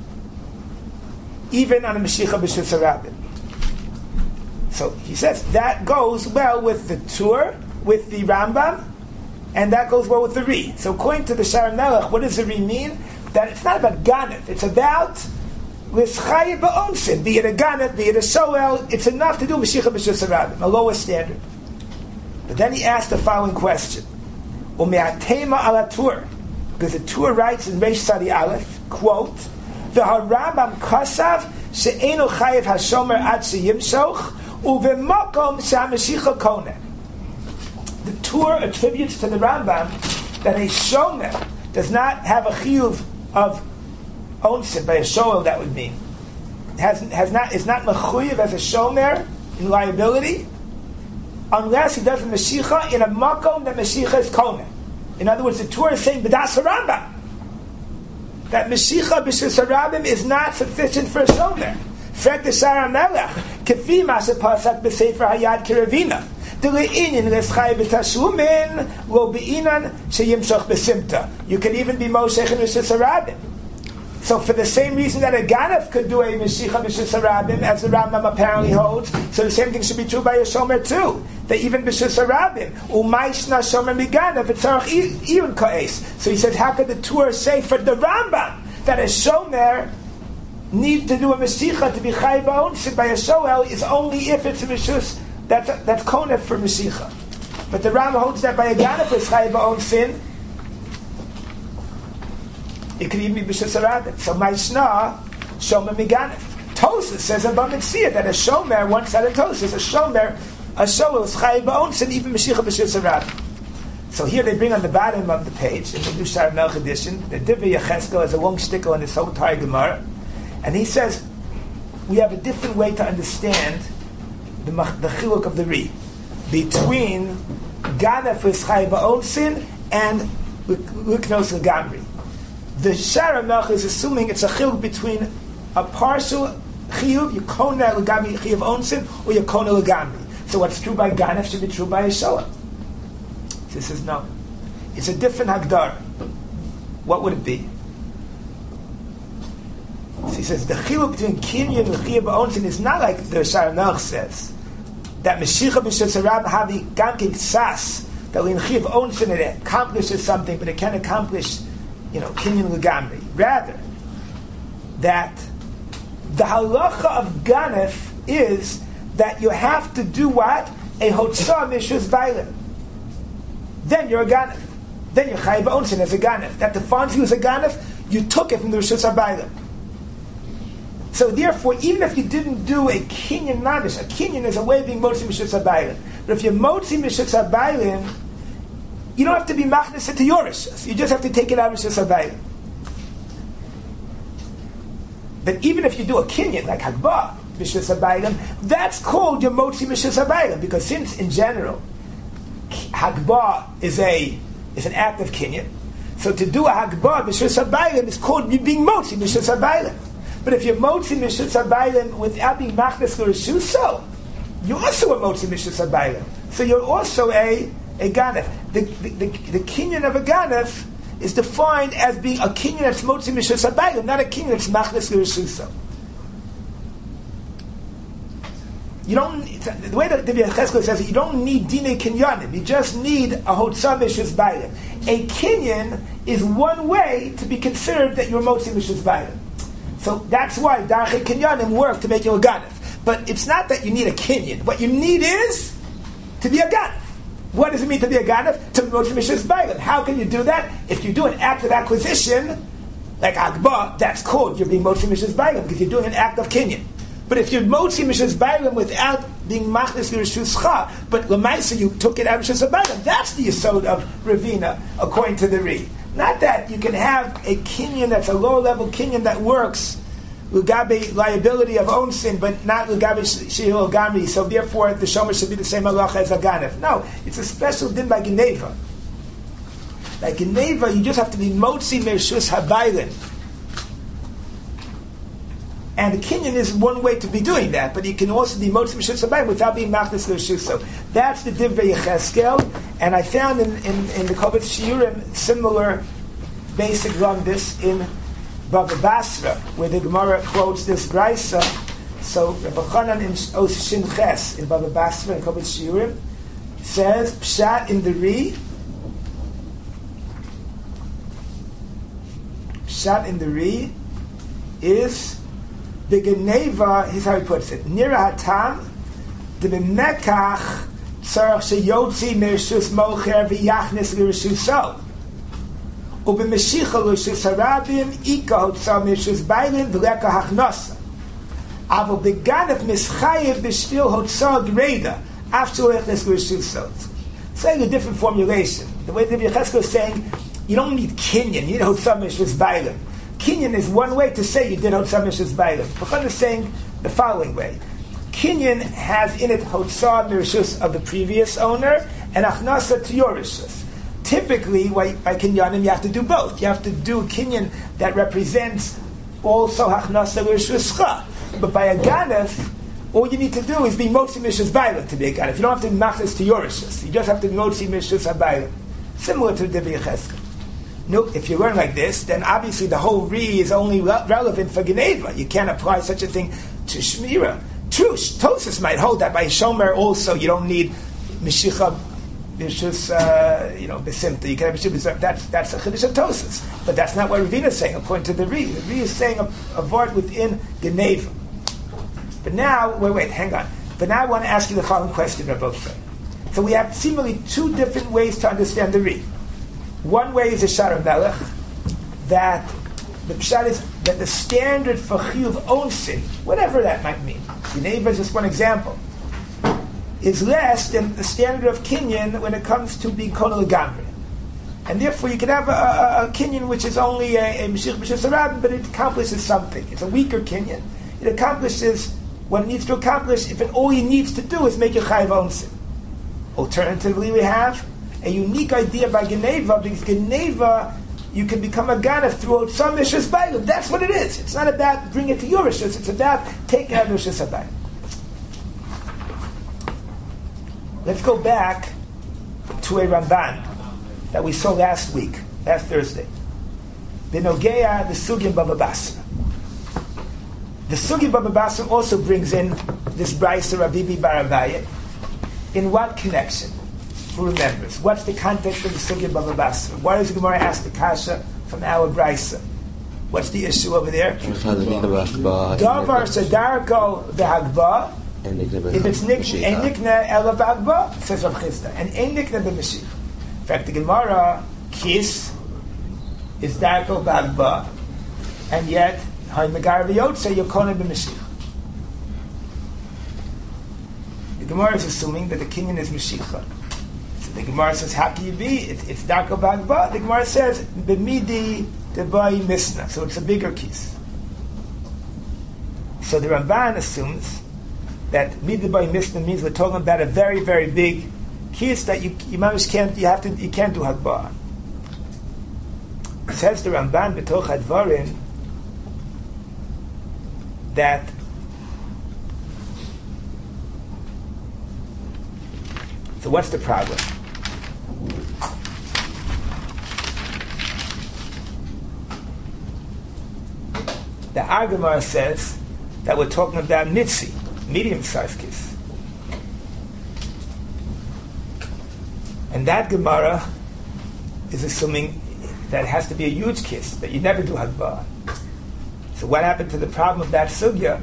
even on a Mashicha B'Shus HaRabim. So he says that goes well with the Tur, with the Rambam, and that goes well with the Ri. So according to the Shara Melech, what does the Ri mean? That it's not about Ganef, it's about L'Schayev Ba'on Sin, be it a Ganef, be it a Shoel, it's enough to do Mashicha B'Shus HaRabim, a lower standard. But then he asked the following question. Ume'atema ala Tur, because the Tur writes in Reish Tzadi Aleph, quote, V'harambam kasav she'enu chayev hashomer ad sheyimshoch uvemokom she'amashicha koneh. The Tur attributes to the Rambam that a shomer does not have a chiyuv of onsin, by a shoel that would mean. Has, has not, is not mechuyev as a shomer in liability unless he does a mashicha in a makom that mashicha is koneh. In other words, the Tur is saying b'das Rambam that Mashicha B'Shus HaRabim is not sufficient for a shomer. Fred the Shara Melech, Kefi Masha Pasak B'Sefer Hayad Kiravina, D'Le'inyin L'Schai B'Tashlumin, Lo B'inan Sheyimshach B'Simta. You can even be Moshech in B'Shus HaRabim. So for the same reason that a Ganef could do a Mashicha B'Shus HaRabim, as the Rambam apparently holds, so the same thing should be true by a shomer too. That even B'Shus HaRabim, U'maishna shomer miganef, it's arach iyun ka'es. So he says, how could the Tur say for the Rambam that a shomer need to do a Mashicha to be chayiv ba'on sin by a shoel is only if it's a B'Shus that's that's konef for Mashicha. But the Rambam holds that by a Ganef is chayiv ba'on sin. It could even be B'Shus HaRabim. So Maishna, Shomer Miganef. Tosfos says in Bamitzia that a Shomer, one side of Tosfos, a Shomer, a Shomer is Chayiv Ba'on Sin, even Mashicha B'Shus HaRabim. So here they bring on the bottom of the page, in the New Shara Melech edition, the Divrei Yecheskel has a long shtickle in his whole entire Gemara, and he says, we have a different way to understand the, the chiluk of the Ri, between Ganef is Chayiv Ba'on Sin and L'Knos L'Gamri. The Shara Melech is assuming it's a chiluk between a partial chiyuv, Yekona L'Gamri chiyuv onsin, or Yekona L'Gamri. So what's true by Ganef should be true by a shoel. This is no. It's a different hagdar. What would it be? So he says the chiluk between kinyan and chiyuv onsin is not like the Shara Melech says that Mashicha B'Shus HaRabim havi gamkin sas that in chiyuv onsin it accomplishes something, but it can't accomplish, you know, kinyan l'gamri. Rather, that the halacha of ganef is that you have to do what? A hotzah mishus bailim. Then you're a ganef. Then you're chayiv onsin as a ganef. That defines you as a ganef, you took it from the rishus bailim. So therefore, even if you didn't do a kinyan mamish, a kinyan is a way of being motzi mishus bailim. But if you're motzi mishus bailim, you don't have to be machnes it to your rishus. You just have to take it out of rishus bailim. But even if you do a kinyan, like Hagbah, Mishus HaBailim, that's called your Motzi Mishus HaBailim, because since in general, Hagbah is a is an act of kinyan, so to do a Hagbah, Mishus HaBailim, is called you being Motzi Mishus HaBailim. But if you're Motzi Mishus HaBailim without being Machnes L'Rishuso, you're also a Motzi Mishus HaBailim. So you're also a, a Ganef. The, the, the, the kinyan of a Ganef is defined as being a kinyan that's motzi mishus habayim, not a kinyan that's machnes l'rishuso. You don't. The way that the Yechezkel says it, you don't need dinei kinyanim. You just need a hotzah mishus bayim. A kinyan is one way to be considered that you're motzi mishus bayim. So that's why darchei kinyanim work to make you a ganef. But it's not that you need a kinyan. What you need is to be a ganef. What does it mean to be a ganef? To be motzi mishus bayim. How can you do that? If you do an act of acquisition, like Agbah, that's called you're being motzi mishus bayim because you're doing an act of kinyan. But if you're motzi mishus bayim without being machnes l'rishuscha, but l'maisa you took it out of mishus bayim, that's the yesod of Ravina according to the Ri. Not that you can have a kinyan that's a low level kinyan that works l'gabe liability of own sin, but not l'gabe shehil gami. So therefore, the shomer should be the same halacha as a ganef. No, it's a special din by Geneva. Like Geneva, you just have to be motzi mishus habayim. And the kinyan is one way to be doing that, but you can also be motzi mishus habayim without being machnes l'rishus. So that's the divrei Yechezkel. And I found in, in, in the Kovetz Shiurim similar basic rambis in Bava Basra, where the Gemara quotes this brisa. So Rabbi Chanan in Os Shin Ches in Bava Basra in Kovetz Shiurim says pshat in the Ri. Pshat in the Ri is the Geneva. Here's how he puts it: Nira hatam de b'mekach tzarach sheyotzi merishus mocher v'yachnes l'rishuso. Ubemeshicha l'rishus harabim ika hotzah merishus bailin v'leka hachnosa. Avo beganef mischayev b'shvil hotzah greda after l'echnes l'rishuso. Saying a different formulation. The way the Yechezkel is saying, you don't need kinyan, you need hotzah merishus bailin. Kinyan is one way to say you did hotzah mishus bayim. Bechon is saying the following way: Kinyan has in it hotzah mishus of the previous owner and achnasa to your rishus. Typically, by, by kinyanim, you have to do both. You have to do a kinyan that represents also achnasa rishuscha. But by a ganef, all you need to do is be motzi mishus bayim to be a ganef. You don't have to be machnes to your rishus. You just have to be motzi mishus habayim. Similar to the Divrei Yechezkel. No, if you learn like this, then obviously the whole Ri is only re- relevant for Geneva. You can't apply such a thing to Shmira. True, Tosas might hold that by Shomer also you don't need Meshicha, Mishus, uh, you know, Besimta. You can have Mishus, that's, that's a Chiddush of Tosas. But that's not what Ravina is saying, according to the Ri. The Ri is saying a, a word within Geneva. But now, wait, wait, hang on. But now I want to ask you the following question, Rabbi Ofer. So we have seemingly two different ways to understand the Ri. One way is a Shara Melech, that the pshat is that the standard for chiyuv onsin, whatever that might mean, Geneva is just one example, is less than the standard of kinyan when it comes to being kol legamri. And therefore you can have a, a, a kinyan which is only a meshich b'shus harabim, but it accomplishes something. It's a weaker kinyan. It accomplishes what it needs to accomplish if it all it needs to do is make a chayiv onsin. Alternatively, we have a unique idea by Geneva, because Geneva, you can become a ganef through some Rishus Bailim. That's what it is. It's not about bring it to your Rishus, it's about taking out Rishus Bailim. Let's go back to a Ramban that we saw last week, last Thursday. B'nogea, the Sugi in Bava Basra. The Sugi Bava Basra also brings in this Brisa Rabibi Bar Abaye. In what connection? Who remembers? What's the context of the Sugya Bava Basra? Why does the Gemara ask the Kasha from our Brisa? What's the issue over there? Davar shedarko b'hagba. If it's nikna, ein nikna ela b'hagba, says Rav Chisda, and ein nikna b'meshicha. In fact, the Gemara, kis is darko b'hagba, and yet ha'megar v'yotze yokone b'meshicha. The Gemara is assuming that the kinyan is meshicha. So the Gemara says, how can you be? It's, it's darko b'hagba. The Gemara says, b'midi debai misna. So it's a bigger kis. So the Ramban assumes that midi debai misna means we're talking about a very, very big kis that you you mamish can't you have to you can't do hagba. Says the Ramban b'toch hadvarim that so what's the problem? The Agamar says that we're talking about mitzi, medium-sized kiss. And that Gemara is assuming that it has to be a huge kiss, that you never do Hagbah. So what happened to the problem of that sugya?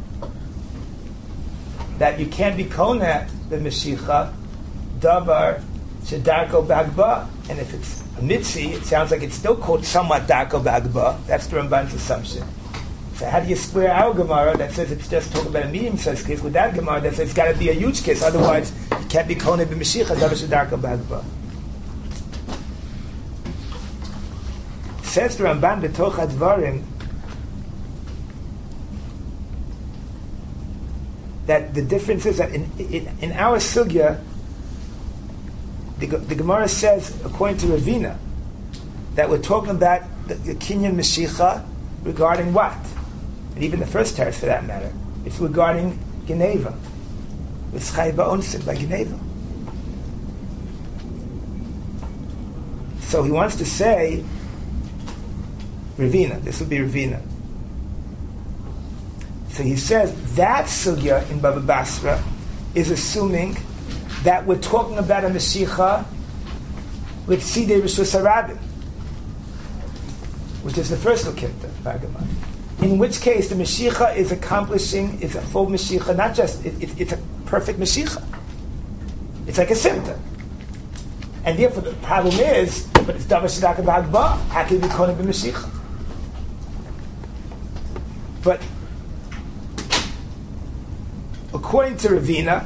That you can't be kona the Meshicha, davar, shedarko b'Hagbah. And if it's a mitzi, it sounds like it's still called somewhat darko b'Hagbah. That's the Ramban's assumption. So how do you square our Gemara that says it's just talking about a medium-sized kiss with that Gemara that says it's got to be a huge kiss, otherwise you can't be kona b'Mashiach, davar shedarko b'Hagbah. Says the Ramban b'toch hadvarim that the difference is that in, in, in our sugya, the, the Gemara says, according to Ravina, that we're talking about the, the kinyan Mashiach regarding what? And even the first teretz for that matter. It's regarding Geneva. It's Chai Ba'onsin by Geneva. So he wants to say, Ravina, this would be Ravina. So he says that sugya in Baba Basra is assuming that we're talking about a Mashiach with Sidei Rishus HaRabim, which is the first Lokimta, Bagaman. In which case the Mashiach is accomplishing, is a full Mashiach, not just, it, it, it's a perfect Mashiach. It's like a symptom. And therefore the problem is, but it's Davar Shedaka B'Hagbah, how can we call it Mashiach? But according to Ravina,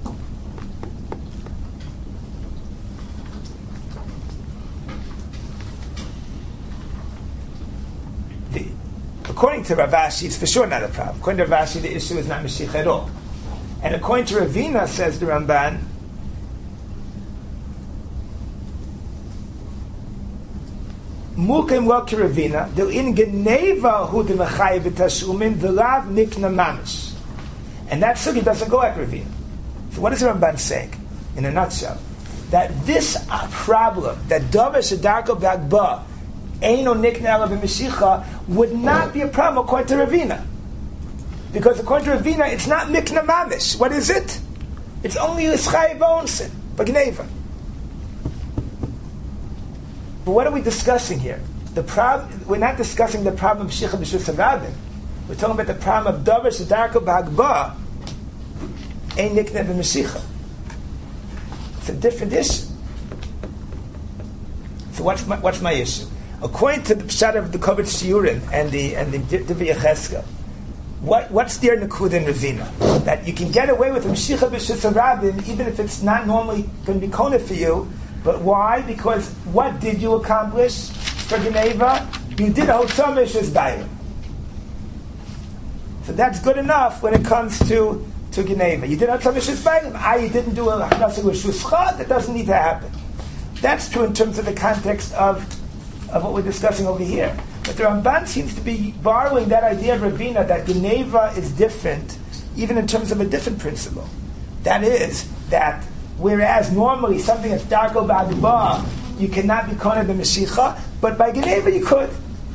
the, according to Rav Ashi, it's for sure not a problem. According to Rav Ashi, the issue is not Mashiach at all. And according to Ravina, says the Ramban, Mukim lo kiravina, del in geneva hu de mechayim b'tashumin v'lav nikna mamish. And that sugi doesn't go like Ravina. So what is the Ramban saying, in a nutshell? That this uh, problem, that davar shedarko b'Hagbah eino nikna ela b'Mashiach, would not be a problem according to Ravina. Because according to Ravina, it's not nikna mamish. What is it? It's only l'schai b'onsin, b'gneva. But what are we discussing here? The problem, we're not discussing the problem of Shicha B'Shus HaRabim. We're talking about the problem of Davar Shedarko B'Hagbah Ein Nikna B'Mashiach. It's a different issue. So what's my, what's my issue? According to the Pshat of the Kovetz Shiurim and the and the Divrei Yechezkel, what what's there in the Kud and Ravina? That you can get away with Shicha B'Shus HaRabim even if it's not normally going to be kona for you. But why? Because what did you accomplish for Geneva? You did a Hotzah Mishus Bayim. So that's good enough when it comes to, to Geneva. You did a Hotzah Mishus Bayim. Ah, you didn't do a Hachnasa with Shuscha. That doesn't need to happen. That's true in terms of the context of, of what we're discussing over here. But the Ramban seems to be borrowing that idea of Ravina that Geneva is different, even in terms of a different principle. That is, that whereas normally something that's darko b'Hagbah, you cannot be kona b'Mashiach, but by Geneva you could.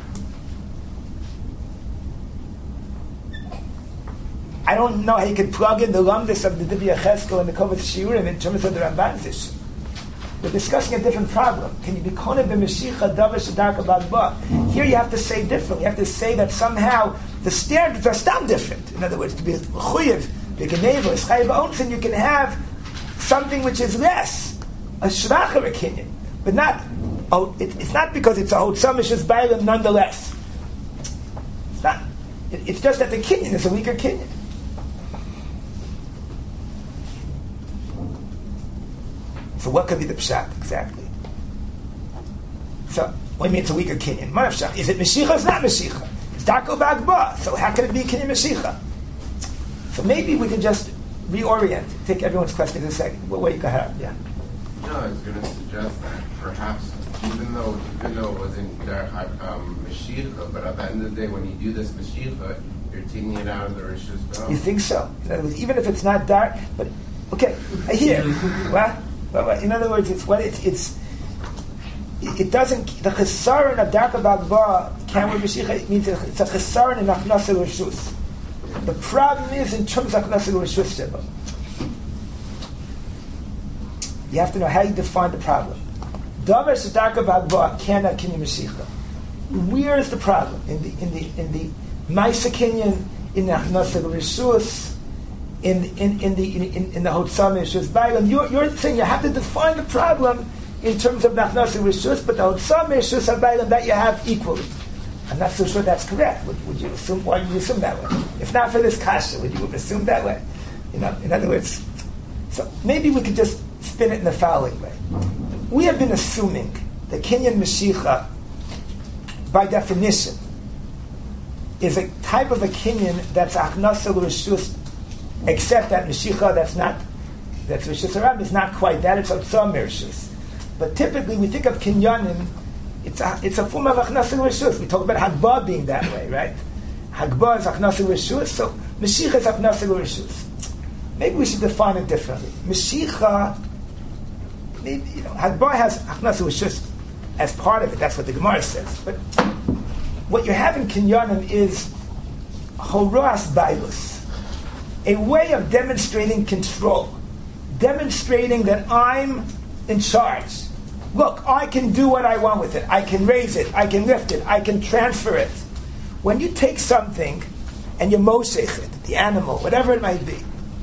I don't know how you could plug in the lumdus of the Divrei Yechezkel and the Kovetz Shiurim in terms of the Ramban's issue. We're discussing a different problem. Can you be koneh b'Mashicha davar shedarka b'Hagba? Here you have to say differently. You have to say that somehow the standards are still different. In other words, to be mechuyev, b'geneva, eschayv b'onsin, you can have something which is less, a shvacher kinyan, but not. Oh, it, it's not because it's a hotzamish's bailim nonetheless. It's not. It, it's just that the kinyan is a weaker kinyan. So what could be the pshat exactly? So what do you mean it's a weaker kinyan? What pshat? Is it Mashicha? It's not Mashicha. It's Darko B'Hagba. So how can it be kinyan Mashicha? So maybe we can just reorient. Take everyone's question in a second. What way you can have? Yeah. No, I was going to suggest that perhaps even though even though it wasn't um, Mashicha, but at the end of the day, when you do this Mashicha, you're taking it out of the Rishus B'Hagba. You think so? In other words, even if it's not dark, but okay, I hear. What? Well, in other words, it's what it's, it's it, it doesn't the chesaron of Darka B'Hagba can with Mashiach. It means it's a chesaron in Achnasa Rishus. The problem is in terms of Achnasa Rishus Sheba. You have to know how you define the problem. Davar Darka B'Hagba cannot kinyan Mashiach. Where is the problem in the in the in the Ma'isa kinyan in the Achnasa Rishus? In in in the in, in, in the Hotzam Rishus Bailam, you're, you're saying you have to define the problem in terms of Nachnas Rishus, but the Hotzam Rishus Bailam that you have equally. I'm not so sure that's correct. Would, would you assume? Why would you assume that way? If not for this kasha, would you have assumed that way? You know, in other words, so maybe we could just spin it in the following way. We have been assuming the Kinyan Mashicha, by definition, is a type of a Kinyan that's Achnasa Rishus. Except that Mashicha, that's not, that's Rishus Harab, is not quite that, it's Otzam Rishus. But typically we think of Kinyanim, it's a, it's a form of Achnasa Rishus. We talk about Hagba being that way, right? Hagba is Achnasa Rishus, so Mashicha is Achnasa Rishus. Maybe we should define it differently. Mashicha, maybe, you know, Hagba has Achnasa Rishus as part of it, that's what the Gemara says. But what you have in Kinyanim is Horas Bailus. A way of demonstrating control, demonstrating that I'm in charge. Look, I can do what I want with it. I can raise it. I can lift it. I can transfer it. When you take something and you moshech it, the animal, whatever it might be,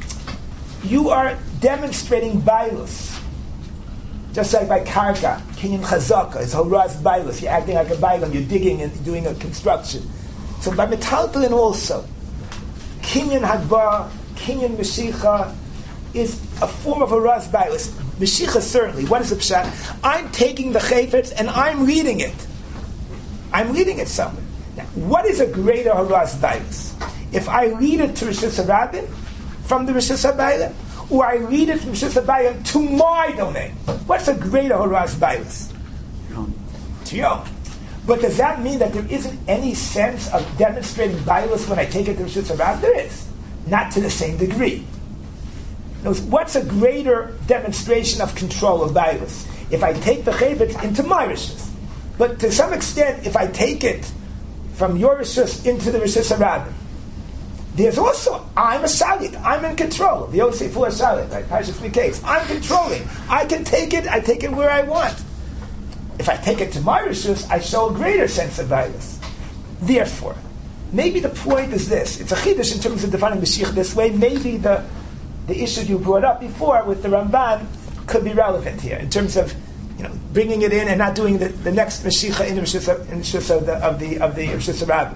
you are demonstrating bailus. Just like by karka, kinyan chazaka, it's horaz bailus. You're acting like a bailum. You're digging and doing a construction. So by metaltalin also, Kinyan Hagba, Kinyan Mashicha is a form of a Raz Bailis. Mashicha certainly. What is the pshat? I'm taking the chayfetz and I'm reading it. I'm reading it somewhere. Now, what is a greater Raz Bailis? If I read it to Rishus Harabim from the Rishus Habayim, or I read it from Rishus Habayim to my domain, what's a greater Raz Bailis? To your own. But does that mean that there isn't any sense of demonstrating bias when I take it to Rishus Harabim? There is. Not to the same degree. Knows, what's a greater demonstration of control of bias? If I take the chayvetz into my Rishus. But to some extent, if I take it from your Rishus into the Rishus Harabim, there's also, I'm a shalit, I'm in control. The Yosef Fu shalit, right? Parshas Miketz. I'm controlling. I can take it, I take it where I want. If I take it to my Rishus, I show a greater sense of bias. Therefore, maybe the point is this. It's a chiddush in terms of defining Mashiach this way. Maybe the the issue you brought up before with the Ramban could be relevant here in terms of, you know, bringing it in and not doing the, the next Mashiach in the Rishus in Rishus of the of the of the Rishus Harabim.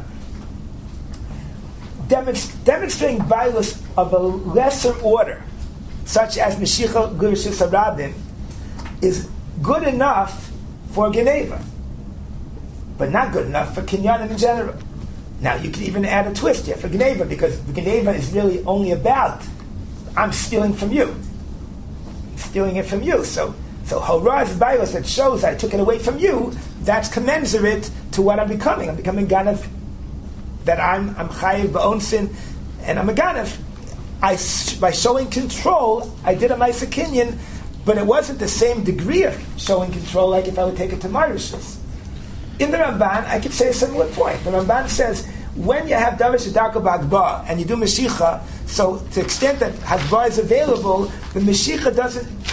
Demonst- demonstrating bias of a lesser order, such as Mashiach Rishus Harabim, is good enough for Geneva, but not good enough for Kinyanim in general. Now, you could even add a twist here for Geneva, because Geneva is really only about, I'm stealing from you. I'm stealing it from you. So, so Horaz Bailos that shows I took it away from you, that's commensurate to what I'm becoming. I'm becoming Ganav, that I'm, I'm Chayiv Ba'onsin, and I'm a Ganav. I, by showing control, I did a Ma'isa Kinyan, but it wasn't the same degree of showing control like if I would take it to my Rishus. In the Ramban, I could say a similar point. The Ramban says, when you have Davar Shedarka B'Hagba and you do Mashicha, so to the extent that Hagba is available, the Mashicha doesn't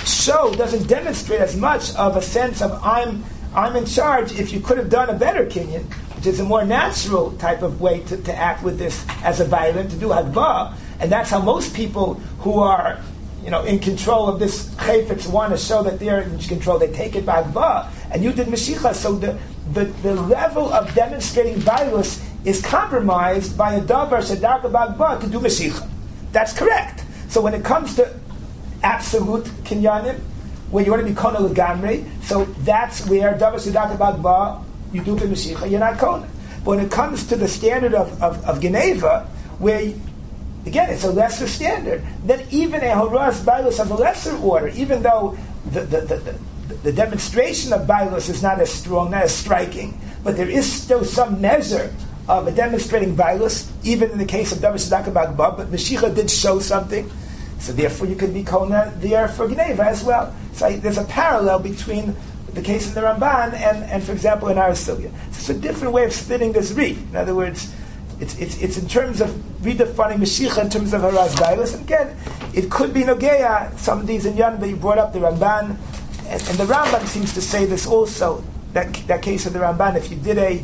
show, doesn't demonstrate as much of a sense of I'm I'm in charge. If you could have done a better kinyan, which is a more natural type of way to, to act with this as a violent, to do hagbah, and that's how most people who are, you know, in control of this chayfetz want to show that they're in control. They take it by hagbah, and you did meshicha. So the, the the level of demonstrating violence is compromised by a davar shedarka b'hagbah to do meshicha. That's correct. So when it comes to absolute kinyanim, where you want to be kona legamrei, so that's where davar shedarka b'hagbah you do for meshicha. You're not kona. But when it comes to the standard of of, of geneva, where you, again, it's a lesser standard. Then even a horas bailus of a lesser order, even though the the, the, the, the demonstration of bailus is not as strong, not as striking, but there is still some measure of a demonstrating bailus, even in the case of davar shedarka b'hagbah. But Mashiach did show something, so therefore you could be kona there for Geneva as well. So I, there's a parallel between the case in the Ramban and, and for example, in our Sugya. It's a different way of spinning this reed. In other words, It's, it's, it's in terms of redefining Mashiach in terms of Haraz Bailus. And again, it could be Nogeya, some of these in Yan, but you brought up the Ramban, and, and the Ramban seems to say this also, that that case of the Ramban, if you did a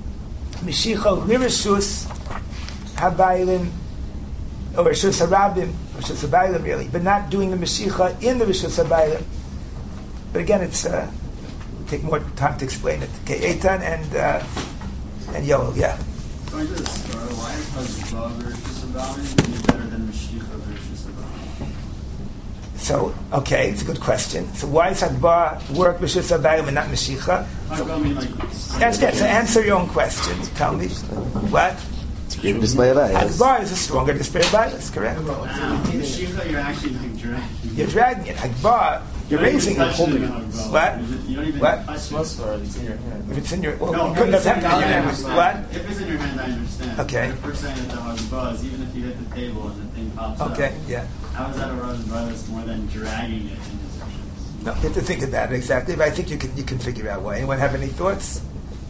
Mashiach Lirishus Habailin, or Rishus Harabim, Rishus Habailin really, but not doing the Mashiach in the Rishus Habailin. But again, it's uh, it'll take more time to explain it. Okay, Eitan and, uh, and Yoel, yeah. Going to the start, why is Hagbah versus Abalim better than Mashiach versus Abalim? So, okay, it's a good question. So why does Hagbah work versus Abalim and not Mashiach? So, I mean, like... That's good. So answer your own question. Tell me. What? It's a greater display of violence. Hagbah is a stronger display of violence, correct? Um, Mashiach, you're actually like dragging. You're dragging it. Hagbah, you're raising it. Holding it. What? You don't even What? touch What's the it's in your hand? If it's in your... Well, No, you couldn't have if it's had it in your in hand. your What? If it's in your hand, I understand. Okay. But if we're saying that the Hagbah is, even if you hit the table and the thing pops up, Okay, yeah. how is that a Rosh Hashanah more than dragging it into sections? No, you have to think about it exactly, but I think you can you can figure out why. Anyone have any thoughts?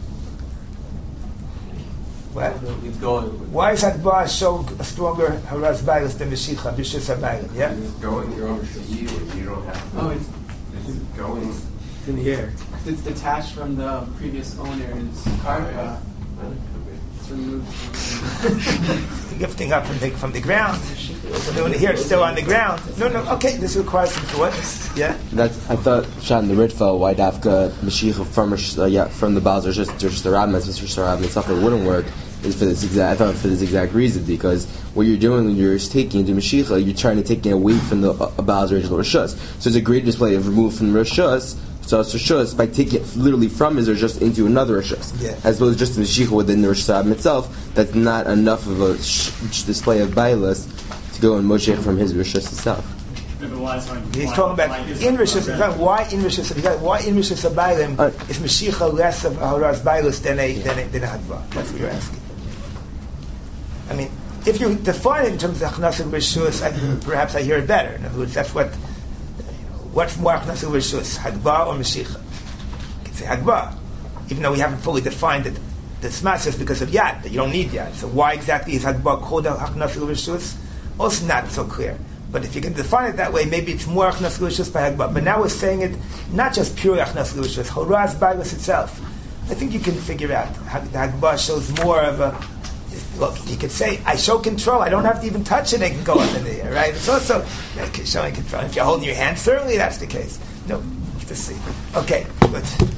What? It's going. Why is Hagbah show a stronger Haraz Bailus than Mashiach, Bishus Habayim? Yeah? It's going over to you and you don't have to. Oh, it's, It's going. It's in the air. it's detached from the previous owner's karka. It's removed from Lifting up from the, from the ground. So doing it here, it's still on the ground. No, no, okay, this requires some thought. Yeah? That's, I thought, Shan, the Ritva, why Dafka, Mashiach from, uh, yeah, from the Baal, or just, just the Rabbis, Mister Sarab, and stuff, it wouldn't work, is for this exact, I thought for this exact reason, because what you're doing when you're taking into Mashiach, you're trying to take it away from the uh, Baal's original Rishus. So it's a great display of removed from Rishus, so it's Rishus, by taking it literally from his Rishus into another Rishus. Yeah. As opposed to just the Mashiach within the Rishus itself, that's not enough of a sh- display of Bailus to go and Moshe from his Rishus itself. Yeah, but why is Hagbah- He's why- talking about why is in Hagbah Rishus, better? why in Rishus, why in Rishus Habayim Uh, is Mashiach less of a Haraz Bailus than a, than a, than a Hagbah? That's what you're asking. I mean, if you define it in terms of Achnasik Rishus, I, perhaps I hear it better. In other words, that's what, you know, what's more Achnasik Rishus, Hagbah or Mashiach? You can say Hagbah, even though we haven't fully defined it. The Smas is because of Yad, that you don't need Yad. So why exactly is Hagbah called Achnasik Rishus? Also not so clear. But if you can define it that way, maybe it's more Achnasik Rishus by Hagbah. But now we're saying it not just pure Achnasik Rishus, Horaz Bailus itself. I think you can figure out how the Hagbah shows more of a... Look, you could say, I show control. I don't have to even touch it. I can go up in the air, right? It's also showing control. If you're holding your hand, certainly that's the case. No, to see. Okay, good.